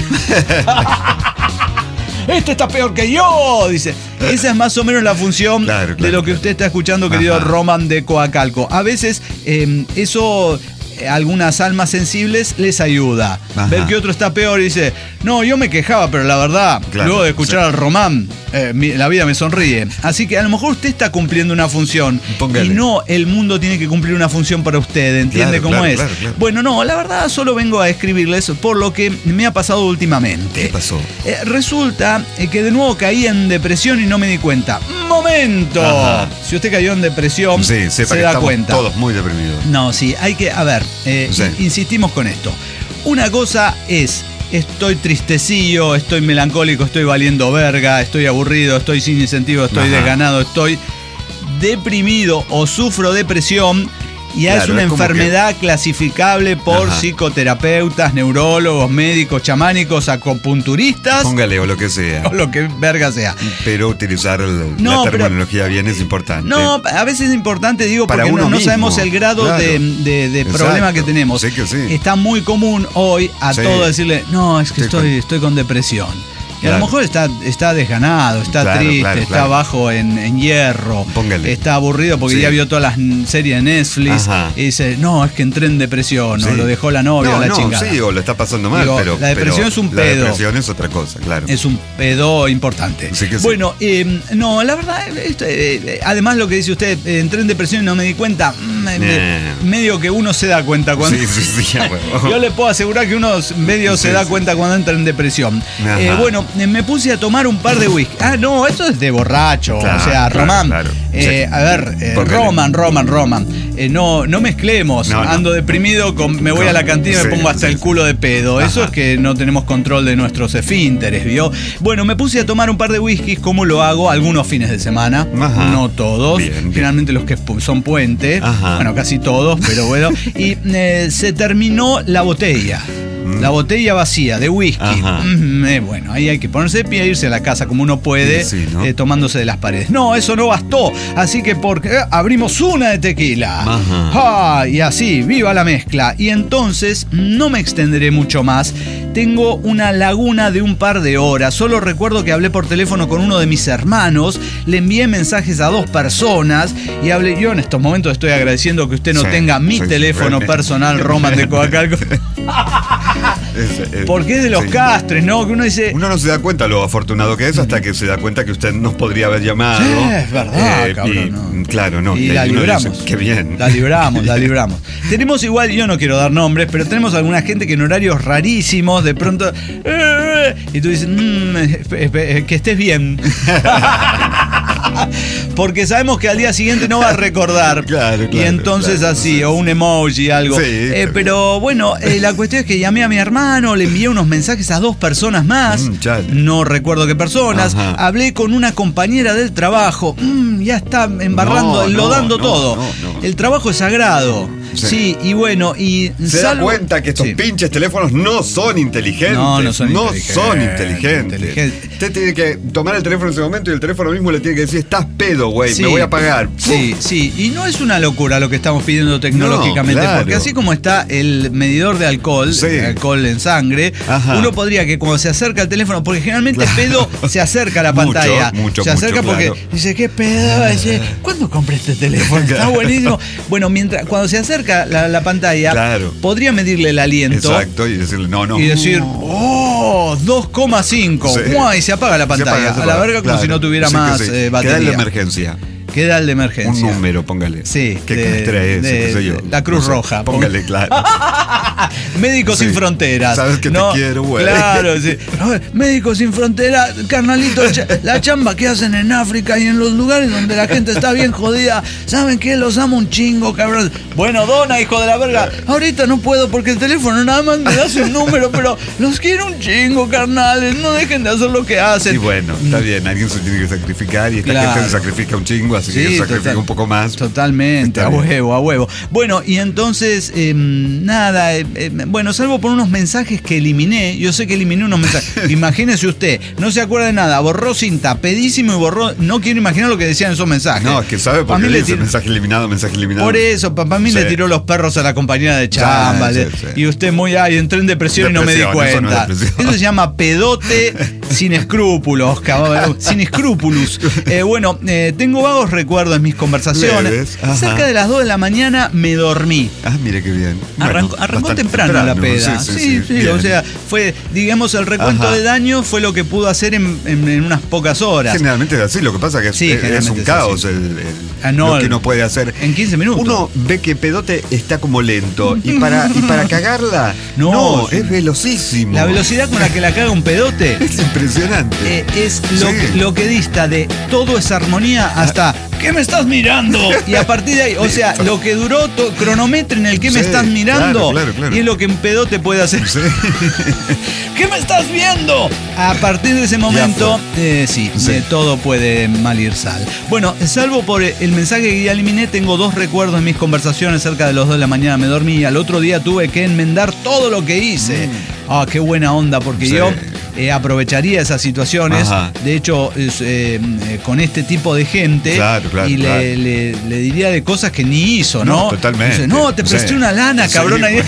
Este está peor que yo, dice. Esa es más o menos la función Claro, de claro, lo que claro. usted está escuchando, querido Ajá. Román de Coacalco. A veces eh, eso eh, a algunas almas sensibles les ayuda. Ajá. Ver que otro está peor y dice, no, yo me quejaba, pero la verdad, Claro, luego de escuchar sí. al Román, eh, mi- la vida me sonríe. Así que a lo mejor usted está cumpliendo una función Póngale. y no el mundo tiene que cumplir una función para usted, ¿entiende Claro, cómo claro, es? claro, claro. Bueno, no, la verdad solo vengo a escribirles por lo que me ha pasado últimamente. ¿Qué pasó? Eh, resulta eh, que de nuevo caí en depresión y no me di cuenta. ¡Momento! Ajá. Si usted cayó en depresión, Sí, sepa se que da estamos cuenta. todos muy deprimidos. No, sí, hay que, a ver, eh, Sí. insistimos con esto. Una cosa es, estoy tristecillo, estoy melancólico, estoy valiendo verga, estoy aburrido, estoy sin incentivo, estoy Ajá. desganado, estoy deprimido o sufro depresión. Y Claro, es una es como enfermedad clasificable por Ajá. psicoterapeutas, neurólogos, médicos, chamánicos, acupunturistas Póngale o lo que sea. o lo que verga sea. Pero utilizar el- No, la pero- terminología bien es importante. No, a veces es importante, digo, Para porque uno no, no mismo, sabemos el grado claro. de, de- de Exacto. problema que tenemos. Sí que sí. Está muy común hoy a Sí. todo decirle, no, es que Estoy estoy, con- estoy con depresión. Y a Claro. lo mejor está, está desganado, está Claro, triste, claro, está claro. bajo en, en hierro, Póngale. está aburrido porque Sí. ya vio todas las mm, series de Netflix Ajá. y dice, no, es que entré en depresión, o Sí. lo dejó la novia no, o la no, chingada. sí, o lo está pasando mal, Digo, pero. la depresión pero es un La pedo. depresión es otra cosa, claro. Es un pedo importante. Sí que sí. Bueno, eh, no, la verdad, esto, eh, además lo que dice usted, eh, entré en depresión y no me di cuenta, mm, eh, Nah. medio que uno se da cuenta cuando... Sí, sí, sí, ya, huevo. Yo le puedo asegurar que uno medio Sí, se da sí. cuenta cuando entra en depresión. Ajá. Eh, bueno, eh, me puse a tomar un par de whisky. Ah, no, eso es de borracho. Claro, o sea, claro, Román. claro. eh, Sí. A ver, eh, Póngale. Roman, Roman, Roman. Eh, no, no mezclemos. No, no. Ando deprimido, con, me voy No, a la cantina y sí, me pongo hasta sí, el culo de pedo. Eso Ajá. es que no tenemos control de nuestros esfínteres, ¿vio? Bueno, me puse a tomar un par de whiskies, como lo hago algunos fines de semana. Ajá. No todos. Bien, bien. Generalmente los que pu- son puente. Ajá. Bueno, casi todos, pero bueno. Y eh, se terminó la botella. La botella vacía de whisky. Ajá. Mm, eh, bueno, ahí hay que ponerse de pie e irse a la casa como uno puede, Sí, sí, ¿no? eh, tomándose de las paredes. No, eso no bastó. Así que porque eh, abrimos una de tequila. Ajá. Ah, y así, viva la mezcla. Y entonces no me extenderé mucho más. Tengo una laguna de un par de horas. Solo recuerdo que hablé por teléfono con uno de mis hermanos. Le envié mensajes a dos personas y hablé. Yo en estos momentos estoy agradeciendo que usted no Sí, tenga mi sí, teléfono sí. personal, Roman de Coacalco. Es- es- Porque es de los sí. castres, ¿no? Que uno dice. Uno no se da cuenta lo afortunado que es hasta que se da cuenta que usted nos podría haber llamado. Sí, es verdad, Eh, cabrón, y, no. Claro, no. Y y la uno libramos. dice, qué bien. La libramos, la libramos. Tenemos igual, yo no quiero dar nombres, pero tenemos alguna gente que en horarios rarísimos de pronto. eh, y tú dices, "Mm, espe- espe- que estés bien. Porque sabemos que al día siguiente no va a recordar. Claro, y claro, entonces claro, así, sí. o un emoji, algo. Sí, Eh, está pero bueno, eh, la cuestión es que llamé a mi hermano, le envié unos mensajes a dos personas más. Mm, chale. No recuerdo qué personas. Ajá. Hablé con una compañera del trabajo. Mm, ya está embarrando, No, enlodando no, todo. no, no. El trabajo es sagrado. Sí, Sí. y bueno, y Se da salvo- cuenta que estos Sí. pinches teléfonos no son inteligentes. No, no son inteligentes, son inteligentes. inteligentes. Usted tiene que tomar el teléfono en ese momento y el teléfono mismo le tiene que decir, estás pedo, güey, Sí. me voy a apagar. Sí, sí, y no es una locura lo que estamos pidiendo tecnológicamente, No, claro. porque así como está el medidor de alcohol, Sí. el alcohol en sangre, Ajá. uno podría que cuando se acerca al teléfono, porque generalmente Claro. pedo se acerca a la Mucho, pantalla, mucho, se acerca mucho, porque claro. dice, ¿qué pedo? Dice, ¿cuándo compré este teléfono? Está buenísimo. Bueno, mientras cuando se acerca la, la pantalla, Claro. podría medirle el aliento. Exacto, y decirle, no, no. Y decir, oh, dos coma cinco. Sí. Y se apaga la Se pantalla. apaga, se a la apaga. verga como Claro. si no tuviera Sí que más sí. eh, batería. Queda en la emergencia. Queda el de emergencia. Un número, póngale. Sí, ¿Qué de- cartera es? de- ¿Qué sé yo? la Cruz No sé, Roja. Póngale, claro. Médicos Sí. Sin Fronteras. Sabes que te quiero, güey. Claro, sí. A ver, Médicos Sin Fronteras, carnalito, cha- la chamba que hacen en África y en los lugares donde la gente está bien jodida. ¿Saben qué? Los amo un chingo, cabrón. Bueno, dona, hijo de la verga. Ahorita no puedo porque el teléfono nada más me das un número, pero los quiero un chingo, carnales. No dejen de hacer lo que hacen. Y bueno, está bien, alguien se tiene que sacrificar y esta Claro. gente se sacrifica un chingo, así que Sí, sacrifica total- un poco más. Totalmente, Está a bien. huevo, a huevo. Bueno, y entonces, eh, nada, eh, eh, bueno, salvo por unos mensajes que eliminé, yo sé que eliminé unos mensajes. Imagínese usted, no se acuerda de nada, borró cinta, pedísimo y borró, no quiero imaginar lo que decían esos mensajes. No, es que sabe Pa' por qué mí le le dice tir- mensaje eliminado, mensaje eliminado. Por eso, para mí Sí. le tiró los perros a la compañera de chamba. Sí, le- sí, sí. Y usted muy, ay, entré en depresión, y no me di Depresión, eso no es cuenta. depresión. Eso se llama pedote sin escrúpulos, cabrón, sin escrúpulos. Eh, bueno, eh, tengo vagos recuerdos en mis conversaciones. Leves, ajá. Cerca de las dos de la mañana me dormí. Ah, mire qué bien. Arrancó, Bueno, arrancó bastante temprano, la peda. Sí, sí, bien. o sea, fue, digamos, el recuento Ajá. de daños fue lo que pudo hacer en, en- en unas pocas horas. Generalmente es así, lo que pasa es que es- Sí, es, generalmente un es caos así. el, el- Ah, no, lo que el- no puede hacer. En quince minutos. Uno ve que Pedote está como lento y para, y para cagarla, No, no, sí. es velocísimo. La velocidad con la que la caga un pedote es impresionante. eh, es lo, Sí. que, lo que dista de todo esa armonía hasta ¿qué me estás mirando? Y a partir de ahí, o sea, lo que duró, to- cronometro en el que me Sí, estás mirando, claro, claro, claro. y es lo que un pedote puede hacer. Sí. ¿Qué me estás viendo? A partir de ese momento, eh, sí, Sí. eh, todo puede mal ir sal. Bueno, salvo por el mensaje que ya eliminé, tengo dos recuerdos en mis conversaciones. Cerca de las dos de la mañana me dormí y al otro día tuve que enmendar todo lo que hice. Ah, qué buena onda, porque Sí. yo eh, aprovecharía esas situaciones. Ajá. De hecho, es, eh, eh, con este tipo de gente, Claro, claro, y le, claro. le- le diría de cosas que ni hizo, ¿no? No, totalmente. Dice, no, te presté Sí. una lana, Sí, cabrón. ahí". güey.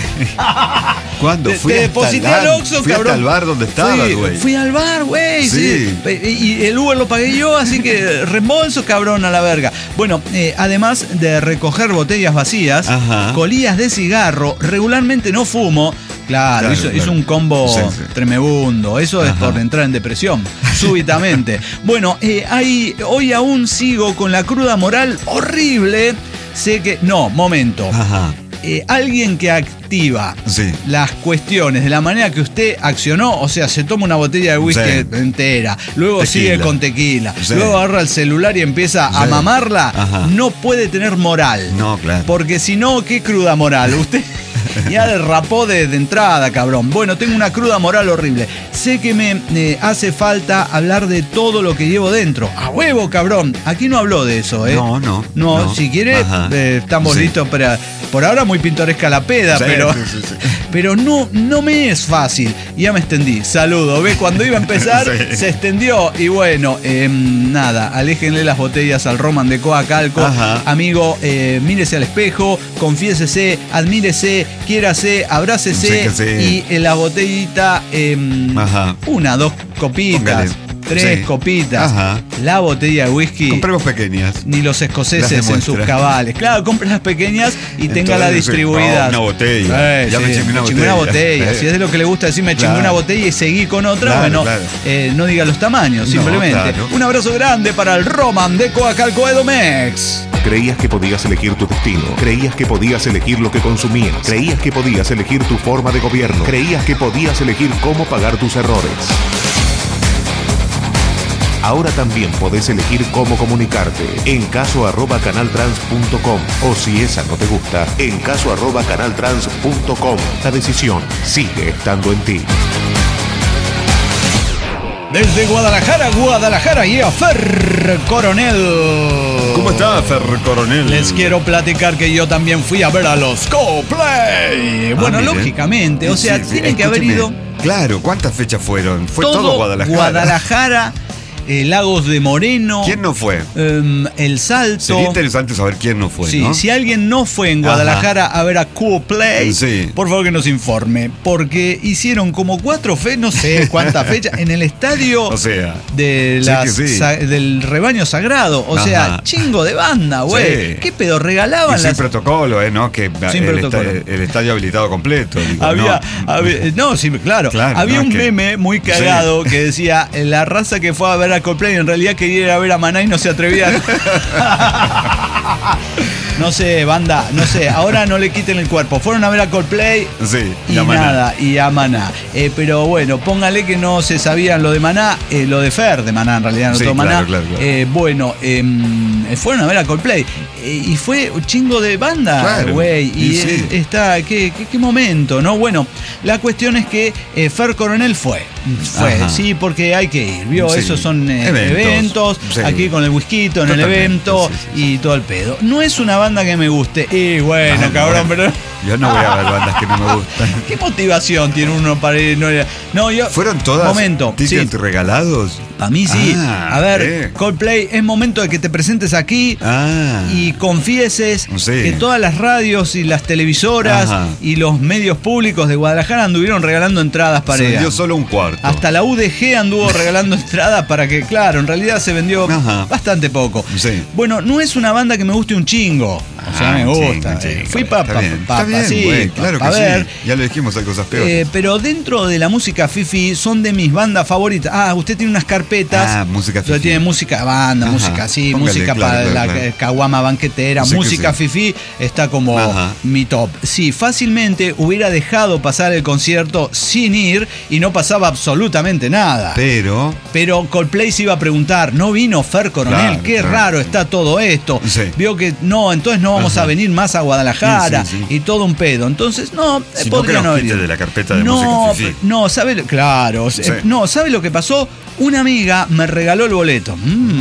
¿Cuándo? Te, Fui te hasta deposité el al bar, Oxxo, fui cabrón. hasta el bar donde estabas, Fui- güey. Fui al bar, güey. Sí. Sí. Y el Uber lo pagué yo, así que reembolso, cabrón, a la verga. Bueno, eh, además de recoger botellas vacías, Ajá. colillas de cigarro, regularmente no fumo. Claro, Claro, hizo, claro. hizo un combo Sí, sí. tremebundo. Eso es Ajá. por entrar en depresión, súbitamente. Bueno, eh, hay, hoy aún sigo con la cruda moral horrible. Sé que... No, momento. Ajá. Eh, alguien que activa Sí. las cuestiones de la manera que usted accionó, o sea, se toma una botella de whisky Sí. entera, luego Tequila. sigue con tequila, Sí. luego agarra el celular y empieza a Sí. mamarla, Ajá. no puede tener moral. No, claro. Porque si no, qué cruda moral. Usted ya derrapó de, de entrada, cabrón. Bueno, tengo una cruda moral horrible. Sé que me eh, hace falta hablar de todo lo que llevo dentro. A huevo, cabrón. Aquí no habló de eso, ¿eh? No, no, No, no. si quiere, Ajá. eh, estamos Sí. listos para... Por ahora muy pintoresca la peda, Sí, pero... sí, sí, sí. Pero no, no me es fácil. Ya me extendí. Saludo. ¿Ves? Cuando iba a empezar, Sí. se extendió. Y bueno, eh, nada, aléjenle las botellas al Roman de Coacalco. Ajá. Amigo, eh, mírese al espejo, confiésese, admírese, quiérase, abrácese. Séquese. Y en la botellita, eh, Ajá. una, dos copitas, Póngale. tres Sí. copitas. Ajá. La botella de whisky. Compremos pequeñas. Ni los escoceses Las de en sus muestra. cabales. Claro, compre las pequeñas y téngala Entonces, distribuidas. no, una botella. Eh, Ya sí, me chingué una botella. botella. Eh. Si es de lo que le gusta decir, me chingué Claro. una botella y seguí con otra, Claro, bueno, claro. eh, no diga los tamaños, No, simplemente. claro. Un abrazo grande para el Roman de Coacalco Edomex. Creías que podías elegir tu destino. Creías que podías elegir lo que consumías. Creías que podías elegir tu forma de gobierno. Creías que podías elegir cómo pagar tus errores. Ahora también podés elegir cómo comunicarte. En caso arroba canaltrans punto com. O si esa no te gusta, en caso arroba canaltrans punto com. La decisión sigue estando en ti. Desde Guadalajara, Guadalajara y a Fer Coronel. ¿Cómo está, Ferro Coronel? Les quiero platicar que yo también fui a ver a los Coldplay. Ah, bueno, miren. lógicamente, o sea, Sí, sí, tienen que haber escúcheme. ido Claro, ¿cuántas fechas fueron? Fue todo, Guadalajara. Guadalajara. eh, Lagos de Moreno. ¿Quién no fue? Eh, El Salto. Sería interesante saber quién no fue, Sí, ¿no? si alguien no fue en Guadalajara Ajá. a ver a Coldplay, sí. por favor que nos informe, porque hicieron como cuatro fechas, no sé cuántas fechas, en el estadio o sea, de las, sí sí. sa, del rebaño sagrado, o Ajá. sea, chingo de banda, güey. Sí. ¿Qué pedo? Regalaban y sin las... protocolo, ¿eh? ¿No? Que sin el, protocolo. Estadio, el estadio habilitado completo. Digo, había, no. Había, no, sí, claro. claro había no, un que... meme muy cagado sí. que decía, la raza que fue a ver a Coldplay en realidad quería ir a ver a Maná y no se atrevía. No sé, banda, no sé, ahora no le quiten el cuerpo. Fueron a ver a Coldplay sí, y, y nada, y a Maná. Eh, pero bueno, póngale que no se sabían lo de Maná, eh, lo de Fer de Maná en realidad, no sí, todo claro, Maná. Claro, claro. Eh, bueno, eh, fueron a ver a Coldplay eh, y fue un chingo de banda, güey. Claro, y, y sí. está, ¿qué, qué, qué momento, ¿no? Bueno, la cuestión es que eh, Fer Coronel fue. Fue, Ajá. sí, porque hay que ir, ¿vio? Sí. Esos son eh, eventos, eventos sí. aquí con el whisky en Totalmente, el evento sí, sí, sí. y todo el pedo. No es una banda que me guste. Y bueno, no, cabrón, no, pero. Yo no voy a ver bandas que no me gustan. ¿Qué motivación tiene uno para ir? No, no yo. ¿Fueron todas momento, tickets sí. regalados? A mí sí. Ah, a ver, eh. Coldplay, es momento de que te presentes aquí ah, y confieses sí. que todas las radios y las televisoras Ajá. y los medios públicos de Guadalajara anduvieron regalando entradas para ella. Se vendió ella. solo un cuarto. Hasta la U D G anduvo regalando entradas para que, claro, en realidad se vendió Ajá. bastante poco. Sí. Bueno, no es una banda que me guste un chingo. O sea, ah, me gusta. Chingo, chingo. Fui para pa, pa, pa, sí, güey, claro pa, que ver. sí. Ya lo dijimos, hay cosas peores. Eh, pero dentro de la música fifi son de mis bandas favoritas. Ah, usted tiene unas carpetas. Ah, música fifi. Usted tiene música banda, Ajá. música así, Póngale, música claro, para claro, la claro. caguama banquetera, sí música sí. fifi está como Ajá. mi top. Sí, fácilmente hubiera dejado pasar el concierto sin ir y no pasaba absolutamente nada. Pero. Pero Coldplay se iba a preguntar, ¿no vino Fer Coronel? Claro, Qué claro. raro está todo esto. Sí. Vio que no, entonces no vamos Ajá. a venir más a Guadalajara sí, sí, sí. y todo un pedo. Entonces, no, si podría no, no venir. De la carpeta de no, música fifi. No, ¿sabe? Claro. Sí. No, ¿sabe lo que pasó? Una amiga me regaló el boleto.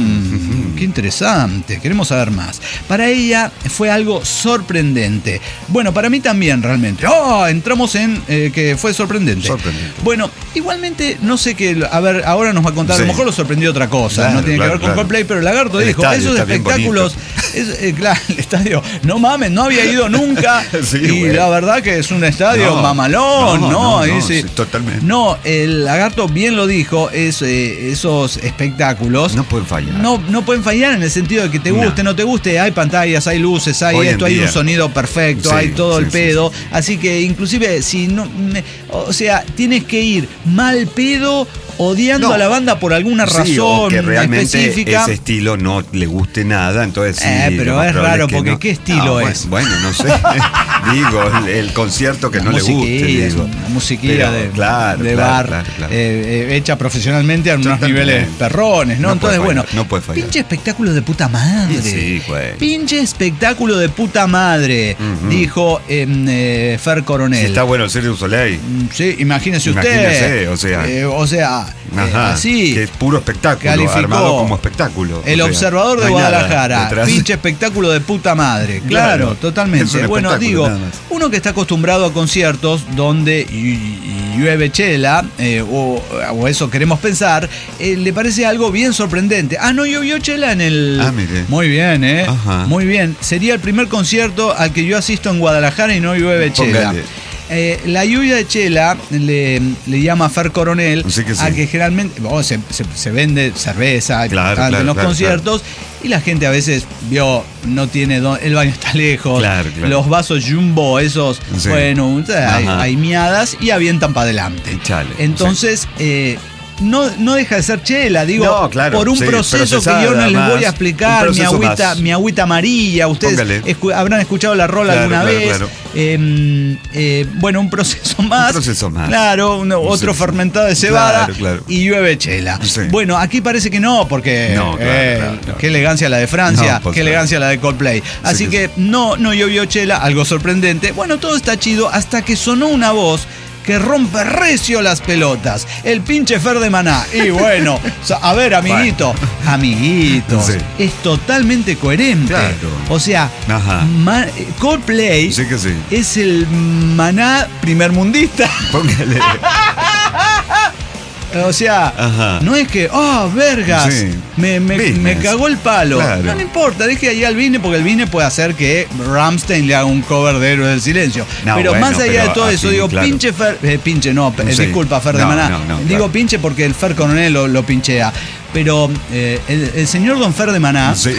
Mmm, qué interesante. Queremos saber más. Para ella fue algo sorprendente. Bueno, para mí también realmente. Oh, entramos en eh, que fue sorprendente. Sorprendente. Bueno, igualmente, no sé qué. A ver, ahora nos va a contar. Sí. A lo mejor lo sorprendió otra cosa. Claro, no tiene claro, que ver con claro. Coldplay, pero el Lagarto el dijo: esos espectáculos. Es, eh, claro, el estadio. No mames, no había ido nunca. Sí, y güey. La verdad que es un estadio no, no, mamalón, ¿no? no, no Ese, sí, totalmente. No, el Lagarto bien lo dijo. Es, eh, esos espectáculos. No pueden fallar. No, no pueden fallar en el sentido de que te guste, no, no te guste. Hay pantallas, hay luces, hay Hoy esto, hay un sonido perfecto, sí, hay todo sí, el pedo. Sí, sí. Así que inclusive si no, o sea, tienes que ir mal pedo, odiando no. a la banda por alguna razón sí, o que realmente específica. Ese estilo no le guste nada, entonces sí, eh, pero es raro es porque no. ¿Qué estilo no, es? Bueno, no sé. Digo, el, el concierto que la no le guste. Digo. Una musiquilla pero, de, claro, de claro, bar claro, claro. Eh, hecha profesionalmente a unos niveles perrones, ¿no? no entonces, fallar, bueno, no puede fallar. Pinche espectáculo de puta madre. Sí, güey. Pinche espectáculo de puta madre, uh-huh. dijo eh, eh, Fer Coronel. Si está bueno el Cirque du Soleil. Sí, imagínese usted. Imagínese, o sea. Eh, o sea, Ajá, eh, así. Que es puro espectáculo, armado como espectáculo. El o sea, Observador de no Guadalajara. Pinche espectáculo de puta madre. Claro, claro totalmente. Bueno, digo, uno que está acostumbrado a conciertos donde y, y llueve chela, eh, o, o eso queremos pensar, eh, le parece algo bien sorprendente. Ah, no llovió chela en el. Ah, mire. Muy bien, ¿eh? Ajá. Muy bien. Sería el primer concierto al que yo asisto en Guadalajara y no llueve chela. Eh, la lluvia de chela le, le llama Fer Coronel sí que sí. a que generalmente oh, se, se, se vende cerveza claro, claro, en los claro, conciertos claro. y la gente a veces vio no tiene do, el baño está lejos claro, claro. los vasos jumbo esos sí. bueno hay, hay miadas y avientan para adelante Chale, entonces sí. eh, No, no deja de ser chela, digo, no, claro, por un sí, proceso que yo no les voy a explicar, mi agüita, mi agüita amarilla, ustedes escu habrán escuchado la rola claro, alguna claro, vez, claro. Eh, eh, bueno, un proceso más, un proceso más. claro, un, otro sí, fermentado de cebada claro, claro. y llueve chela. Sí. Bueno, aquí parece que no, porque no, claro, eh, claro, claro. qué elegancia la de Francia, no, qué elegancia la de Coldplay. Así sí, que, que no, no llovió chela, algo sorprendente. Bueno, todo está chido hasta que sonó una voz que rompe recio las pelotas. El pinche Fer de Maná. Y bueno, a ver, amiguito, bueno. amiguitos, sí. es totalmente coherente. Claro. O sea, Ma Coldplay sí que sí. es el Maná primermundista. Póngale. O sea, Ajá. no es que, oh, vergas, Sí. me, me, Business. me cagó el palo. Claro. No le importa, deje ahí al Vine, porque el Vine puede hacer que Rammstein le haga un cover de Héroes del Silencio. No, pero bueno, más allá pero de todo así, eso, digo, claro. pinche Fer, eh, pinche no, eh, Sí. disculpa, Fer de No, Maná. no, no, Digo claro. pinche porque el Fer Coronel lo, lo pinchea. Pero eh, el, el señor Don Fer de Maná Sí.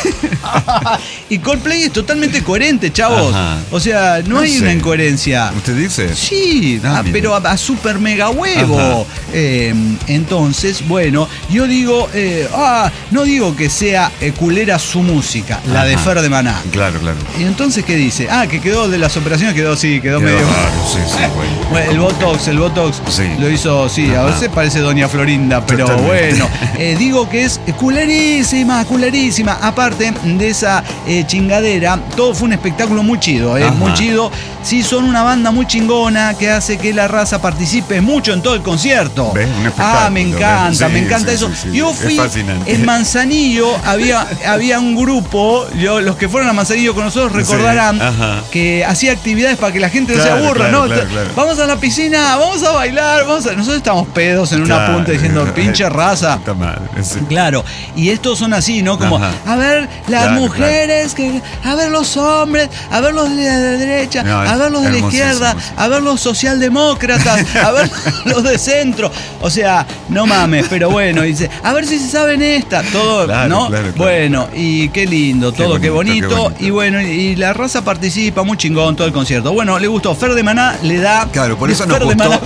y Coldplay es totalmente coherente, chavos. Ajá. O sea, no, No hay sé. una incoherencia. ¿Usted dice? Sí, Ah, ah, mire. pero a, a super mega huevo. Eh, entonces, bueno, yo digo, eh, ah, no digo que sea eh, culera su música, la de Ajá. Fer de Maná. Claro, claro. Y entonces, ¿qué dice? Ah, que quedó de las operaciones, quedó, sí, quedó, Quedó medio. raro, sí, sí, bueno. Bueno, el Botox, el Botox Sí. lo hizo, sí, a Ajá. veces parece Doña Florinda, pero Totalmente. bueno, eh, digo que es culerísima, culerísima. Aparte de esa eh, chingadera, todo fue un espectáculo muy chido, eh, Ajá. muy chido. Sí, son una banda muy chingona que hace que la raza participe mucho en todo el concierto. ¿Ves? Un espectáculo, Ah, me encanta, ¿ves? me Sí, encanta sí, eso. sí, sí. Yo Es fui fascinante. en Manzanillo, había, había un grupo, yo, los que fueron a Manzanillo con nosotros recordarán Sí, ajá. que hacía actividades para que la gente no Claro, se aburra, claro, ¿no? claro, claro. Vamos a la piscina, vamos a bailar, vamos a... Nosotros estamos pedos en una Claro. punta diciendo, pinche raza. Puta madre, sí. Claro, y estos son así, ¿no? Como, Ajá. a ver las Claro, mujeres, que, a ver los hombres, a ver los de la derecha, No, a ver los de la hermosísimo, izquierda, sí. a ver los socialdemócratas, a ver los de centro. O sea, no mames, pero bueno, dice, a ver si se saben esta, todo, Claro, ¿no? claro, claro. Bueno, y qué lindo, Qué todo, qué bonito, bonito, qué bonito. y bueno, y la raza participa, muy chingón todo el concierto. Bueno, le gustó, Fer de Maná le da... Claro, por eso nos Fer de gustó.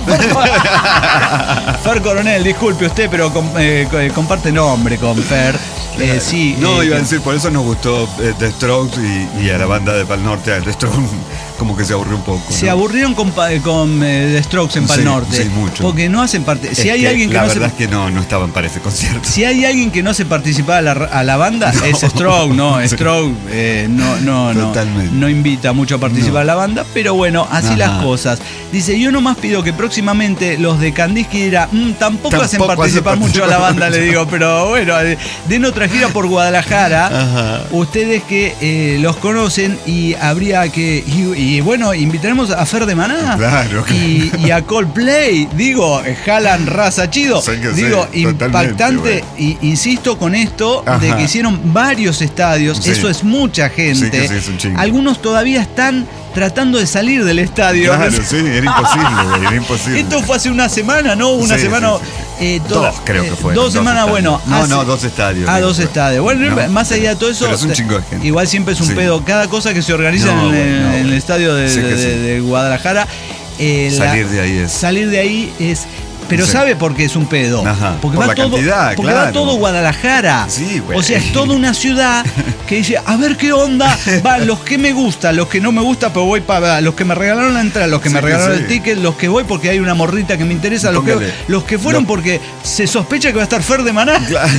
Maná- Fer Coronel, disculpe usted, pero com- eh, co- eh, comparte nombre con Fer. Eh, sí, No, eh, iba a que- decir, por eso nos gustó eh, The Strokes y, y a la banda de Pal Norte, a The Strokes, como que se aburrió un poco. Se ¿no? aburrieron con, pa- con eh, The Strokes en Pal Sí, Norte. sí, mucho. Porque no hacen parte. Si Es hay alguien que la no verdad se. es que no, no estaban para ese concierto. Si hay alguien que no se participaba a la, a la banda, No. es Stroke, ¿no? Sí. Stroke eh, no, no, no, Totalmente. no invita mucho a participar No. a la banda, pero bueno, así Ajá. las cosas. Dice, yo nomás pido que próximamente los de Kandinsky dirá, "Mm, tampoco, hacen Tampoco participar hacen mucho a la participar banda, le digo, pero bueno, eh, den otra gira por Guadalajara. Ajá. Ustedes que eh, los conocen y habría que. Y, y bueno, invitaremos a Fer de Maná. Claro, Y, y a Coldplay. Digo, jalan raza chido. Sí que sí, Digo, totalmente, impactante. Y insisto con esto de Ajá. que hicieron varios estadios. Sí. Eso es mucha gente. Sí que sí, es un chingo. Algunos todavía están tratando de salir del estadio. Claro, sí, era imposible, güey, era imposible. Esto fue hace una semana, ¿no? Una Sí, semana. sí, sí. eh, toda- Dos, creo que eh, fueron, Dos dos semanas, estadios. bueno. No, hace- no, dos estadios, Ah, creo dos que fue. estadios. Bueno, No, más allá de todo eso. pero es un chingo de gente. Igual siempre es un Sí. pedo. Cada cosa que se organiza No, en, bueno, en no, el bueno. estadio de, Sí que de- sí. de Guadalajara. eh, la- Salir de ahí es. Salir de ahí es. Pero Sí. ¿sabe por qué es un pedo? Ajá, Porque por va la todo, cantidad, porque va claro. todo Guadalajara. Sí, güey. O sea, es toda una ciudad que dice, a ver qué onda, van los que me gusta, los que no me gusta, pero voy para los que me regalaron la entrada, los que Sí me que regalaron sí. el ticket, los que voy porque hay una morrita que me interesa, los que, Póngale. los que fueron Lo- porque se sospecha que va a estar Fer de Maná. Claro.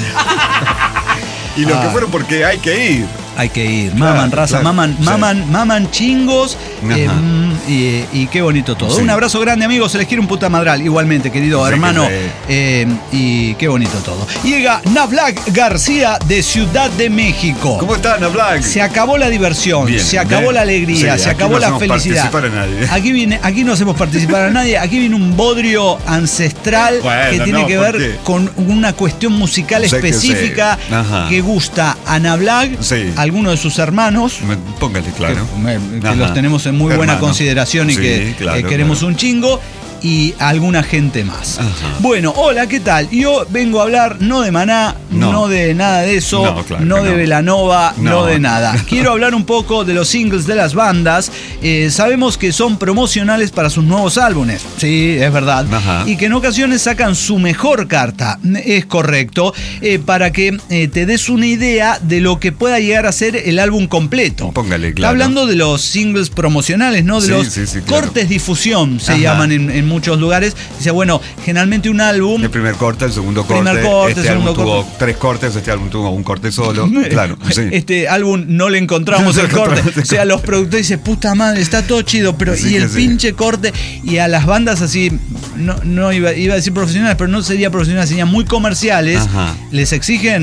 Y los Ah. que fueron porque hay que ir. Hay que ir, Claro, maman raza, claro, maman, sí. maman, maman chingos, Ajá. eh, mm, y, y qué bonito todo. Sí. Un abrazo grande, amigos, se les quiere un puta madral, igualmente, querido Sí que hermano, sí. eh, y qué bonito todo. Llega Nablac García de Ciudad de México. ¿Cómo están, Ana Black? Se acabó la diversión, Bien, se acabó bien. la alegría, Sí, se aquí acabó no la hacemos felicidad. participar a nadie. Aquí viene, aquí no hacemos participar a nadie, aquí viene un bodrio ancestral Bueno, que tiene no, que ¿por ver qué? con una cuestión musical Sé que específica sí. Ajá. que gusta a Nablac, Sí. alguno de sus hermanos. Me- Póngale, claro. Que, que Ajá. los tenemos en muy buena Hermano. consideración y Sí, que claro, eh, queremos claro. un chingo. Y alguna gente más. Ajá. Bueno, hola, ¿qué tal? Yo vengo a hablar no de Maná, no, No. de nada de eso, No, claro no que de no. Velanova, no. No. de nada. Quiero hablar un poco de los singles de las bandas. Eh, sabemos que son promocionales para sus nuevos álbumes. Sí, es verdad. Ajá. Y que en ocasiones sacan su mejor carta. Es correcto. eh, para que eh, te des una idea de lo que pueda llegar a ser el álbum completo. Póngale, Está claro. hablando de los singles promocionales, ¿no? De Sí, los sí, sí, claro. cortes difusión, se Ajá. llaman en, en muchos lugares. Dice, bueno, generalmente un álbum. El primer corte, el segundo corte. Primer corte, este segundo álbum tuvo corte. tres cortes, este álbum tuvo un corte solo. Claro, sí. Este álbum no le encontramos No el le corte. encontramos O el sea, los productores dicen, puta madre, está todo chido, pero Sí y que el sí. pinche corte. Y a las bandas así, no, no iba, iba a decir profesionales, pero no sería profesionales, serían muy comerciales. Ajá. Les exigen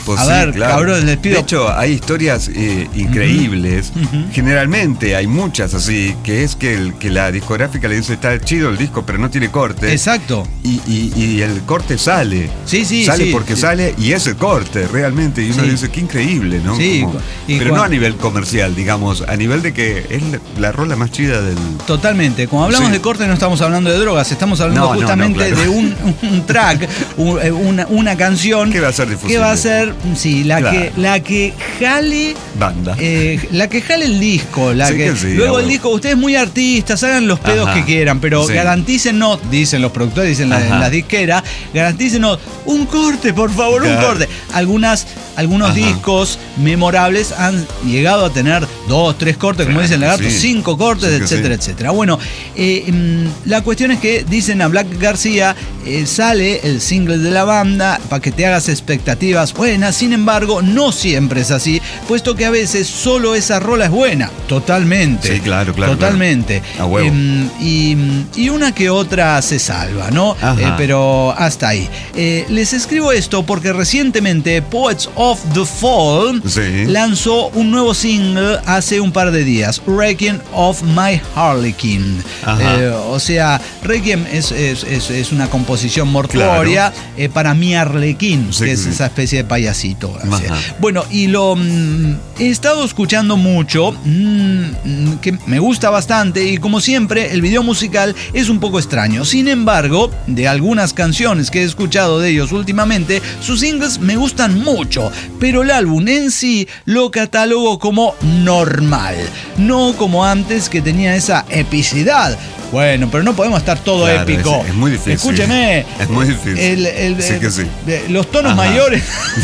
Pues a sí, ver, claro. cabrón, les pido. De hecho, hay historias eh, increíbles. Uh-huh. Generalmente hay muchas así, que es que, el, que la discográfica le dice, está chido el disco, pero no tiene corte. Exacto. Y, y, y el corte sale. Sí, sí, Sale sí, porque sí. sale y es el corte, realmente. Y uno Sí. dice, qué increíble, ¿no? Sí, Como- y pero cuan- no a nivel comercial, digamos, a nivel de que es la, la rola más chida del... Totalmente. Cuando hablamos Sí. de corte no estamos hablando de drogas, estamos hablando No, no, justamente no, claro. de un, un track, un- eh, una, una canción Que va a ser difusible. que va a ser, sí, la Claro. que la que jale Banda. eh, la que jale el disco, la Sí que, que sí, luego ah, el bueno. disco, ustedes muy artistas, hagan los pedos Ajá. que quieran, pero Sí. garantícennos, dicen los productores, dicen la, Ajá. las disqueras, garantícennos un corte, por favor, un Claro. corte. Algunas, algunos Ajá. discos memorables han llegado a tener dos, tres cortes, como Claro, dicen Lagarto, sí. cinco cortes, Sí que etcétera, sí. etcétera. Bueno, eh, mm, la cuestión es que dicen a Black García, eh, sale el single de la banda para que te hagas expectativas buenas, sin embargo, no siempre es así, puesto que a veces solo esa rola es buena, totalmente. Sí, claro, claro, Totalmente. claro. A huevo. Em, y, y una que otra se salva, ¿no? Ajá. Eh, pero hasta ahí. Eh, les escribo esto porque recientemente Poets of the Fall Sí. lanzó un nuevo single hace un par de días, Requiem of My Harlequin. Ajá. Eh, o sea, Requiem es, es, es, es una composición mortuoria eh, para mi Arlequín, Sí, que es sí. esa especie de payasito. O sea. Ajá. Bueno, y lo mm, he estado escuchando mucho, mm, que me gusta bastante, y como siempre, el video musical es un poco extraño. Sin embargo, de algunas canciones que he escuchado de ellos últimamente, sus singles me gustan mucho, pero el álbum en sí lo catalogo como normal, no como antes que tenía esa epicidad. Bueno, pero no podemos estar todo Claro, épico. es- es muy difícil. Escúcheme. Es muy difícil. El- el- Sí que sí. eh, Los tonos Ajá. mayores.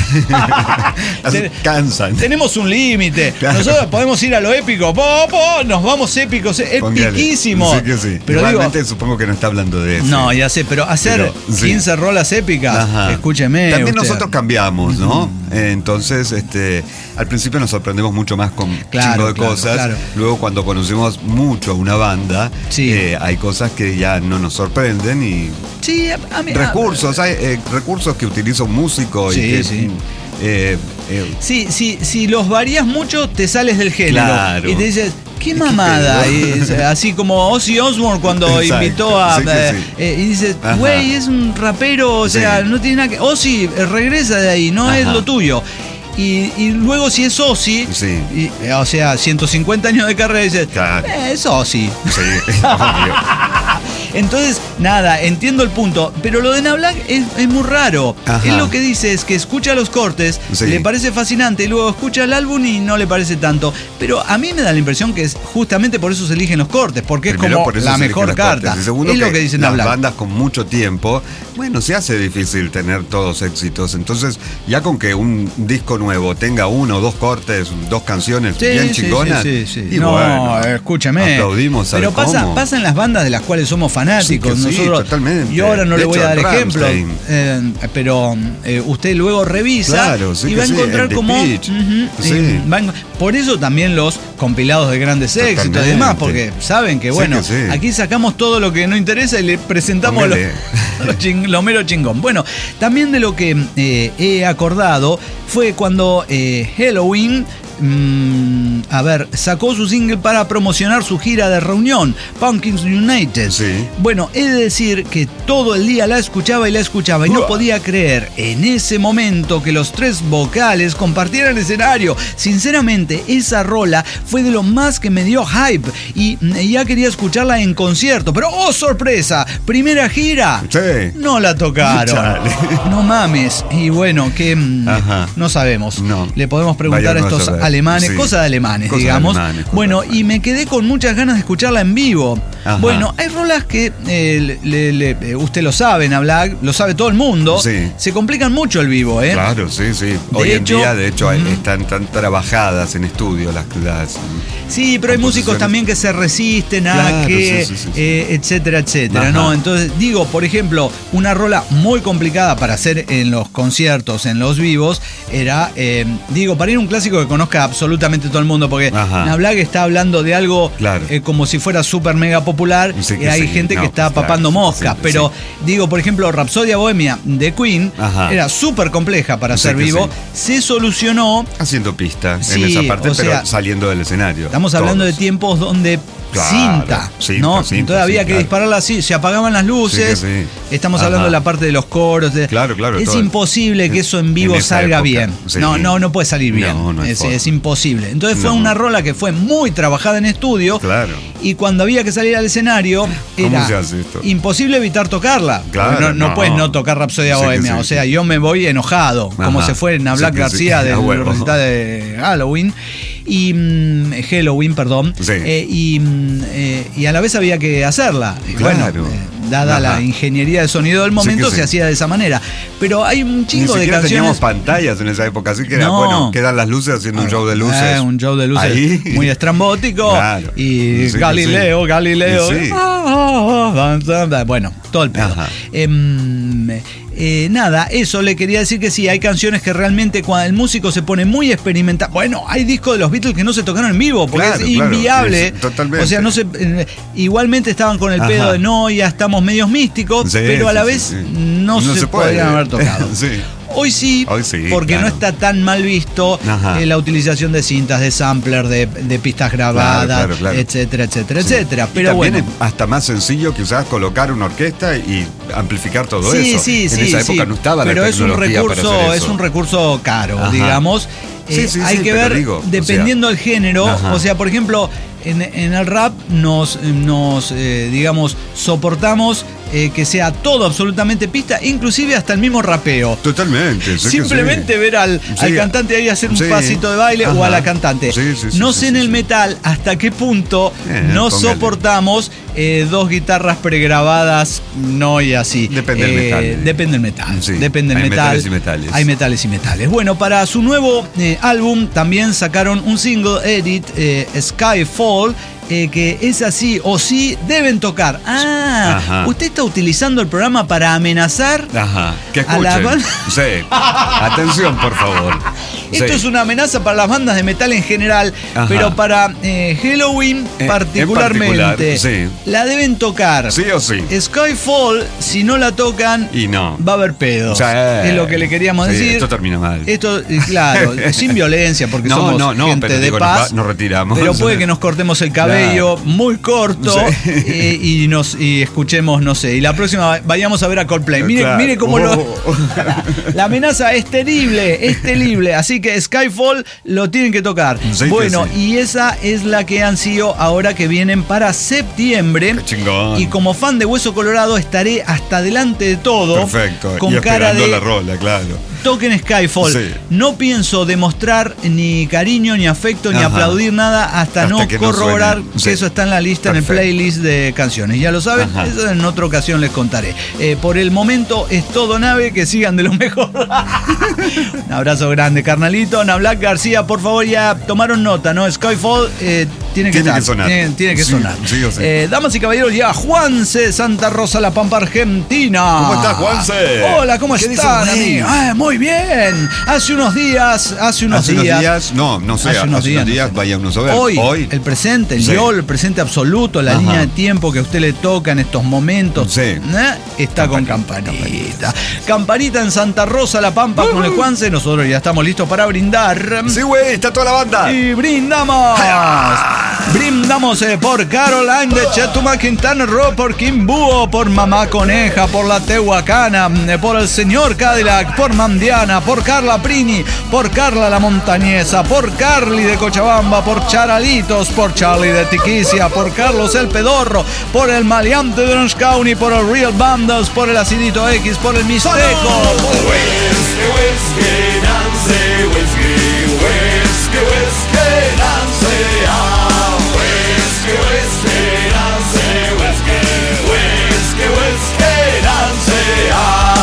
Así Ten- cansan. Tenemos un límite. Claro. Nosotros podemos ir a lo épico. Po, po, nos vamos épicos, Póngale. epiquísimos. Sí que sí. Pero digo, Igualmente supongo que no está hablando de eso. no, ya sé, pero hacer Pero, sí. quince rolas épicas, Ajá. escúcheme. También usted. nosotros cambiamos, ¿no? Eh, Entonces, este, al principio nos sorprendemos mucho más con Claro, chingo de claro, cosas. claro. Luego, cuando conocemos mucho a una banda, Sí. eh, hay cosas que ya no nos sorprenden y Sí, a, a mí. a- recursos, hay eh, recursos que utiliza un músico Sí, y que, sí. eh, eh, Sí, sí, si los varías mucho, te sales del género. Claro. Y te dices, qué ¿Qué mamada. pedo? Y es así como Ozzy Osbourne cuando Exacto, invitó a. sí que eh, sí. eh, y dices, Ajá. güey, es un rapero, o sea, Sí. no tiene nada que. Ozzy, eh, regresa de ahí, no es Ajá. lo tuyo. Y, y luego si es Ozzy, Sí. y, eh, o sea, ciento cincuenta años de carrera, dices, Claro. eh, es Ozzy. sí, obvio. Entonces, nada, entiendo el punto. Pero lo de Nablack es, es muy raro. Ajá. Él lo que dice es que escucha los cortes, Sí. le parece fascinante, y luego escucha el álbum y no le parece tanto. Pero a mí me da la impresión que es justamente por eso se eligen los cortes, porque es Primero, como por eso la se eligen mejor las carta. cortes. Y segundo, es lo que dice las Nablack. bandas con mucho tiempo, bueno, se hace difícil tener todos éxitos. Entonces, ya con que un disco nuevo tenga uno o dos cortes, dos canciones Sí, bien sí, chingonas, sí, sí, sí. y No, bueno, escúchame. aplaudimos, ¿sabe Pero pasa, cómo? pasa en las bandas de las cuales somos fanáticos. Sí que sí, Nosotros, totalmente. y ahora no De le voy hecho, a dar ejemplo, Rammstein. eh, pero eh, usted luego revisa Claro, sí y que va a sí, encontrar el The como. Pitch. Ujú, Sí. y va a en- por eso también los compilados de grandes éxitos y Totalmente. demás, porque saben que, Sí bueno, que sí. aquí sacamos todo lo que no interesa y le presentamos lo, Póngale. lo, ching- lo mero chingón. Bueno, también de lo que eh, he acordado fue cuando eh, Halloween. Mm, a ver, sacó su single para promocionar su gira de reunión, Pumpkins United. Sí. Bueno, he de decir que todo el día la escuchaba y la escuchaba y no Uah. podía creer en ese momento que los tres vocales compartieran escenario. Sinceramente, esa rola fue de lo más que me dio hype y mm, ya quería escucharla en concierto. Pero, ¡oh, sorpresa! Primera gira. Sí. No la tocaron. Chale. No mames. Y bueno, que mm, Ajá. no sabemos. No. Le podemos preguntar Vaya a no a estos saber. alemanes, Sí. cosas de alemanes, Cosas de digamos. alemanes, cosas bueno, de alemanes. y me quedé con muchas ganas de escucharla en vivo. Ajá. Bueno, hay rolas que eh, le- le- eh, usted lo sabe, Nablack, lo sabe todo el mundo. Sí. Se complican mucho el vivo, ¿eh? Claro, sí, sí. Hoy De en hecho, día, de hecho, ujú. están tan trabajadas en estudio las, las Sí, pero hay músicos también que se resisten a Claro, que, sí, sí, sí, sí. eh, etcétera, etcétera, Ajá. ¿no? Entonces, digo, por ejemplo, una rola muy complicada para hacer en los conciertos, en los vivos, era, eh, digo, para ir a un clásico que conozca absolutamente todo el mundo, porque Ajá. Nablack está hablando de algo Claro. eh, como si fuera súper mega popular, Sí que y hay sí, gente no, que está claro, papando sí, moscas, sí, pero sí. digo, por ejemplo, Rapsodia Bohemia de Queen Ajá. era súper compleja para Sí hacer que vivo, se solucionó. Haciendo pista Sí, en esa parte, o pero sea, saliendo del escenario. Estamos hablando Todos. de tiempos donde Claro, cinta, cinta, ¿no? cinta, Entonces había sí, que claro. dispararla así, se apagaban las luces. Sí que sí. Estamos Ajá. hablando de la parte de los coros. de- Claro, claro, Es todo. imposible que eso en vivo En esa salga época, bien. sí. No, no, no puede salir bien. No, no hay es, forma. es imposible. Entonces fue No. una rola que fue muy trabajada en estudio. Claro. Y cuando había que salir al escenario, ¿Cómo era se hace esto? imposible evitar tocarla. Claro, Porque no, no no. puedes no tocar Rapsodia Sí que Bohemia. sí. O sea, yo me voy enojado, como Ajá. se fue en Black Sí que sí. García A del huevo. recital de Halloween. Y mm, Halloween, perdón. Sí. Eh, y, mm, eh, y a la vez había que hacerla. Y Claro. bueno, eh, dada Ajá. la ingeniería de sonido del momento, Sí que se sí. hacía de esa manera. Pero hay un Ni chingo de siquiera canciones. teníamos pantallas en esa época, así que era, No. bueno, quedan las luces haciendo un show de luces. Eh, un show de luces Ahí. muy estrambótico. Claro. Y Sí que Galileo, sí. Galileo. Y sí. Bueno, todo el pedo. Ajá. Em, eh, nada, eso le quería decir que sí, hay canciones que realmente cuando el músico se pone muy experimental. Bueno, hay discos de los Beatles que no se tocaron en vivo porque Claro, es claro, inviable. sí, totalmente. O sea, no se, eh, igualmente estaban con el Ajá. pedo de no, ya estamos medios místicos, Sí, pero a la sí, vez sí, sí. no, No se, se puede. podrían haber tocado. Sí. Hoy sí, Hoy sí, porque claro. no está tan mal visto Ajá. eh, la utilización de cintas, de sampler, de, de pistas grabadas, Claro, claro, claro. etcétera, etcétera, Sí. etcétera. Y Pero también bueno. es hasta más sencillo que usás colocar una orquesta y amplificar todo Sí, eso. sí, en sí. esa época sí. no estaba Pero la es un tecnología para recurso, hacer es eso. un recurso caro, Ajá. digamos. Sí, Eh, sí, hay sí, que te ver, digo, o dependiendo del género, Ajá. o sea, por ejemplo, en, en el rap nos, nos eh, digamos, soportamos eh, que sea todo absolutamente pista, inclusive hasta el mismo rapeo. Totalmente. sé que Simplemente sí. ver al, Sí. al cantante ahí hacer un Sí. pasito de baile o a Ajá. la cantante. Sí, sí, sí, no sí, sé sí, en el sí. metal hasta qué punto Eh, no póngale. soportamos eh, dos guitarras pregrabadas, no y así. Depende del Eh, metal. Depende del metal. Sí, Depende del hay metal. metales y metales. Hay metales y metales. Bueno, para su nuevo eh, álbum también sacaron un single edit, eh, Skyfall. Eh, que es así, o sí, deben tocar. Ah, Ajá. usted está utilizando el programa para amenazar. Ajá. Que A la escuchen. banda- Sí. Atención, por favor. Esto Sí. es una amenaza para las bandas de metal en general, Ajá. pero para eh, Halloween en particularmente. particular, sí. La deben tocar. Sí o sí. Skyfall, si no la tocan, Y no. va a haber pedos. Sí. Es lo que le queríamos Sí, decir. esto termina mal. Esto, eh, claro, sin violencia, porque No, somos no, no, gente pero de digo, nos paz. va- nos retiramos. Pero puede que nos cortemos el cabello muy corto Sí. eh, y nos y escuchemos, no sé. Y la próxima vayamos a ver a Coldplay. Mire, Claro. mire cómo lo. Oh. La amenaza es terrible, es terrible. Así que Skyfall lo tienen que tocar. Sí que Bueno, sí. y esa es la que han sido ahora que vienen para septiembre. Qué chingón. Y como fan de Hueso Colorado estaré hasta delante de todo. Perfecto. Con y cara esperando de la rola, claro. toquen Skyfall. Sí. No pienso demostrar ni cariño, ni afecto, ni Ajá. aplaudir nada hasta, Hasta no que no corroborar suene. que Sí. eso está en la lista, en el Perfecto. playlist de canciones. Ya lo saben, Ajá. eso en otra ocasión les contaré. Eh, por el momento es todo nave, que sigan de lo mejor. Un abrazo grande, carnalito. Nablack García, por favor, ya tomaron nota, ¿no? Skyfall eh, tiene que Tiene estar, que sonar. Tiene, tiene que Sí, sonar. sí o sí. Eh, damas y caballeros, ya Juanse, Santa Rosa, La Pampa, Argentina. ¿Cómo estás, Juanse? Hola, ¿cómo ¿Qué dice están, Juan? amigo? Ah, muy bien. Hace unos días, hace unos hace días. unos días, no, no sé, Hace hace unos unos días, días, no sé. vayamos a ver. Hoy, Hoy. el presente, el Sí. yol, el presente absoluto, la Ajá. línea de tiempo que a usted le toca en estos momentos, Sí. ¿eh? está con Campanita, campanita. Campanita en Santa Rosa, La Pampa, con el Juanse. Nosotros ya estamos listos para brindar. Sí, güey, está toda la banda. Y brindamos. Brindamos eh, por Caroline de Chetuma, Quintana Roo, por Kimbuo, por Mamá Coneja, por la Tehuacana, eh, por el señor Cadillac, por Mandiana, por Carla Prini, por Carla la Montañesa, por Carly de Cochabamba, por Charalitos, por Charlie de Tiquicia, por Carlos el Pedorro, por el Maleante de Orange County, por el Real Bandas, por el Acidito X, por el Mixteco. Y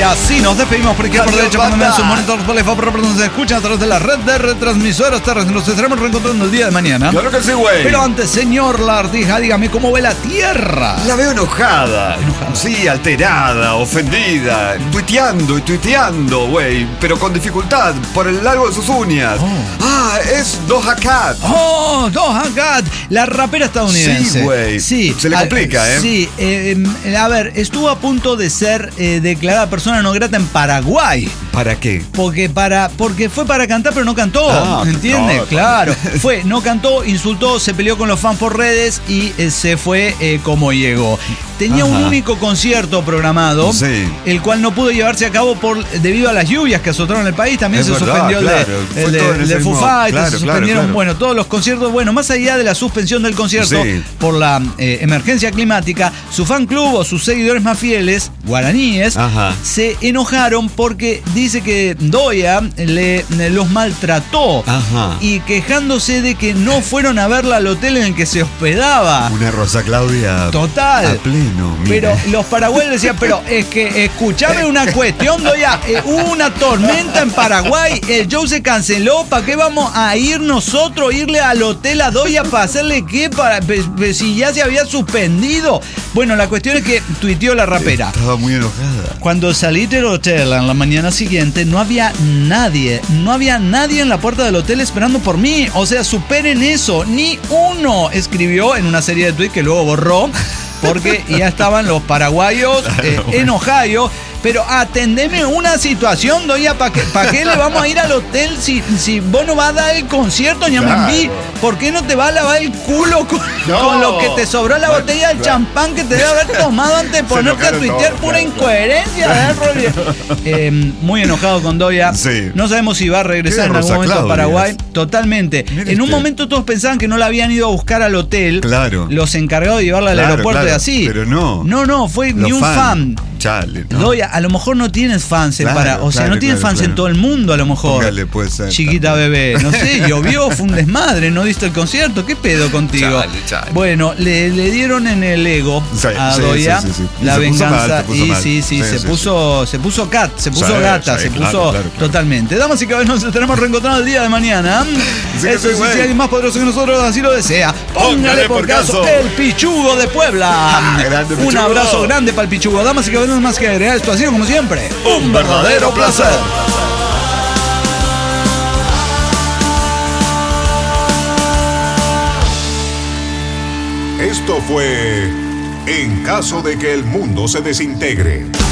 así nos despedimos por izquierda, por derecha, por donde su monitor, por el por donde se escucha a través de la red de retransmisoras terrestres. Nos estaremos reencontrando el día de mañana. Claro que sí, güey. Pero antes, señor Lagartija, dígame cómo ve la Tierra. La veo enojada. Enojada. Sí, alterada, ofendida. Tuiteando y tuiteando, güey. Pero con dificultad, por el largo de sus uñas. Oh. Ah, es Doja Cat. Oh, Doja Cat, la rapera estadounidense. Sí, güey. Sí. Se le a- complica, ¿eh? Sí. Eh, eh, a ver, estuvo a punto de ser eh, declarada persona no grata en Paraguay. ¿Para qué? Porque para porque fue para cantar pero no cantó, Ah, ¿entiendes? claro. Claro. Fue, no cantó, insultó, se peleó con los fans por redes y eh, se fue eh, como llegó. Tenía Ajá. un único concierto programado, Sí. el cual no pudo llevarse a cabo por debido a las lluvias que azotaron el país. También Es se verdad, suspendió el de- claro. el Fue de, todo en el ese de Foo mismo- Fighters, claro, se claro, suspendieron, claro. bueno, todos los conciertos. Bueno, más allá de la suspensión del concierto Sí. por la eh, emergencia climática, su fan club o sus seguidores más fieles, guaraníes, Ajá. se enojaron porque dice que Doya le, le los maltrató. Ajá. Y quejándose de que no fueron a verla al hotel en el que se hospedaba. Una Rosa Claudia. Total. A pleno. mira. Pero los paraguayos decían, pero es que escuchame una cuestión, Doya, eh, hubo una tormenta en Paraguay, el show se canceló, ¿para qué vamos a ir nosotros, irle al hotel a Doya para hacerle qué? Para, pe- pe- si ya se había suspendido. Bueno, la cuestión es que tuiteó la rapera. Estaba muy enojada. Cuando salí del hotel en la mañana siguiente, no había nadie, no había nadie en la puerta del hotel esperando por mí. O sea, superen eso, ni uno, escribió en una serie de tweets que luego borró, porque ya estaban los paraguayos eh, en Ohio. Pero atendeme una situación, Doya, ¿para qué, pa' qué le vamos a ir al hotel si, si vos no vas a dar el concierto, Ñamambí? Claro. ¿Por qué no te vas a lavar el culo con, No. con lo que te sobró la Bueno, botella de claro. champán que te debe haber tomado antes de ponerte a enojaron tuitear? todos, Pura claro, incoherencia, ¿eh, Rolly? Eh, muy enojado con Doya. Sí. No sabemos si va a regresar Qué en algún Rosa momento a Claudias. Paraguay. Totalmente. Mire En un usted. momento todos pensaban que no la habían ido a buscar al hotel. Claro. Los encargados de llevarla al Claro, aeropuerto claro, y así. pero no. No, no, fue Los ni un fan. Chale, ¿no? Doya, a lo mejor no tienes fans en Claro, para, o sea, claro, no tienes claro, fans claro. en todo el mundo, a lo mejor. Póngale, puede ser, Chiquita también. bebé, no sé, llovió, fue un desmadre, no diste el concierto, ¿qué pedo contigo? Chale, chale. Bueno, le, le dieron en el ego Sí, a sí, Doya sí, sí, sí. Y la se puso venganza mal, se puso y mal. sí, sí, Sí, se sí, puso, se puso cat, se puso Sí, gata, sí, se claro, puso claro, claro. totalmente. Damas y caballeros, nos estaremos reencontrando el día de mañana. Sí que Eso sí, sí, güey. si alguien más poderoso que nosotros así lo desea, póngale por caso el Pichugo de Puebla. Ah, grande Un Pichugo. abrazo grande para el Pichugo. Damas y caballeros, más que agregar, esto ha sido como siempre un verdadero placer. Esto fue En caso de que el mundo se desintegre.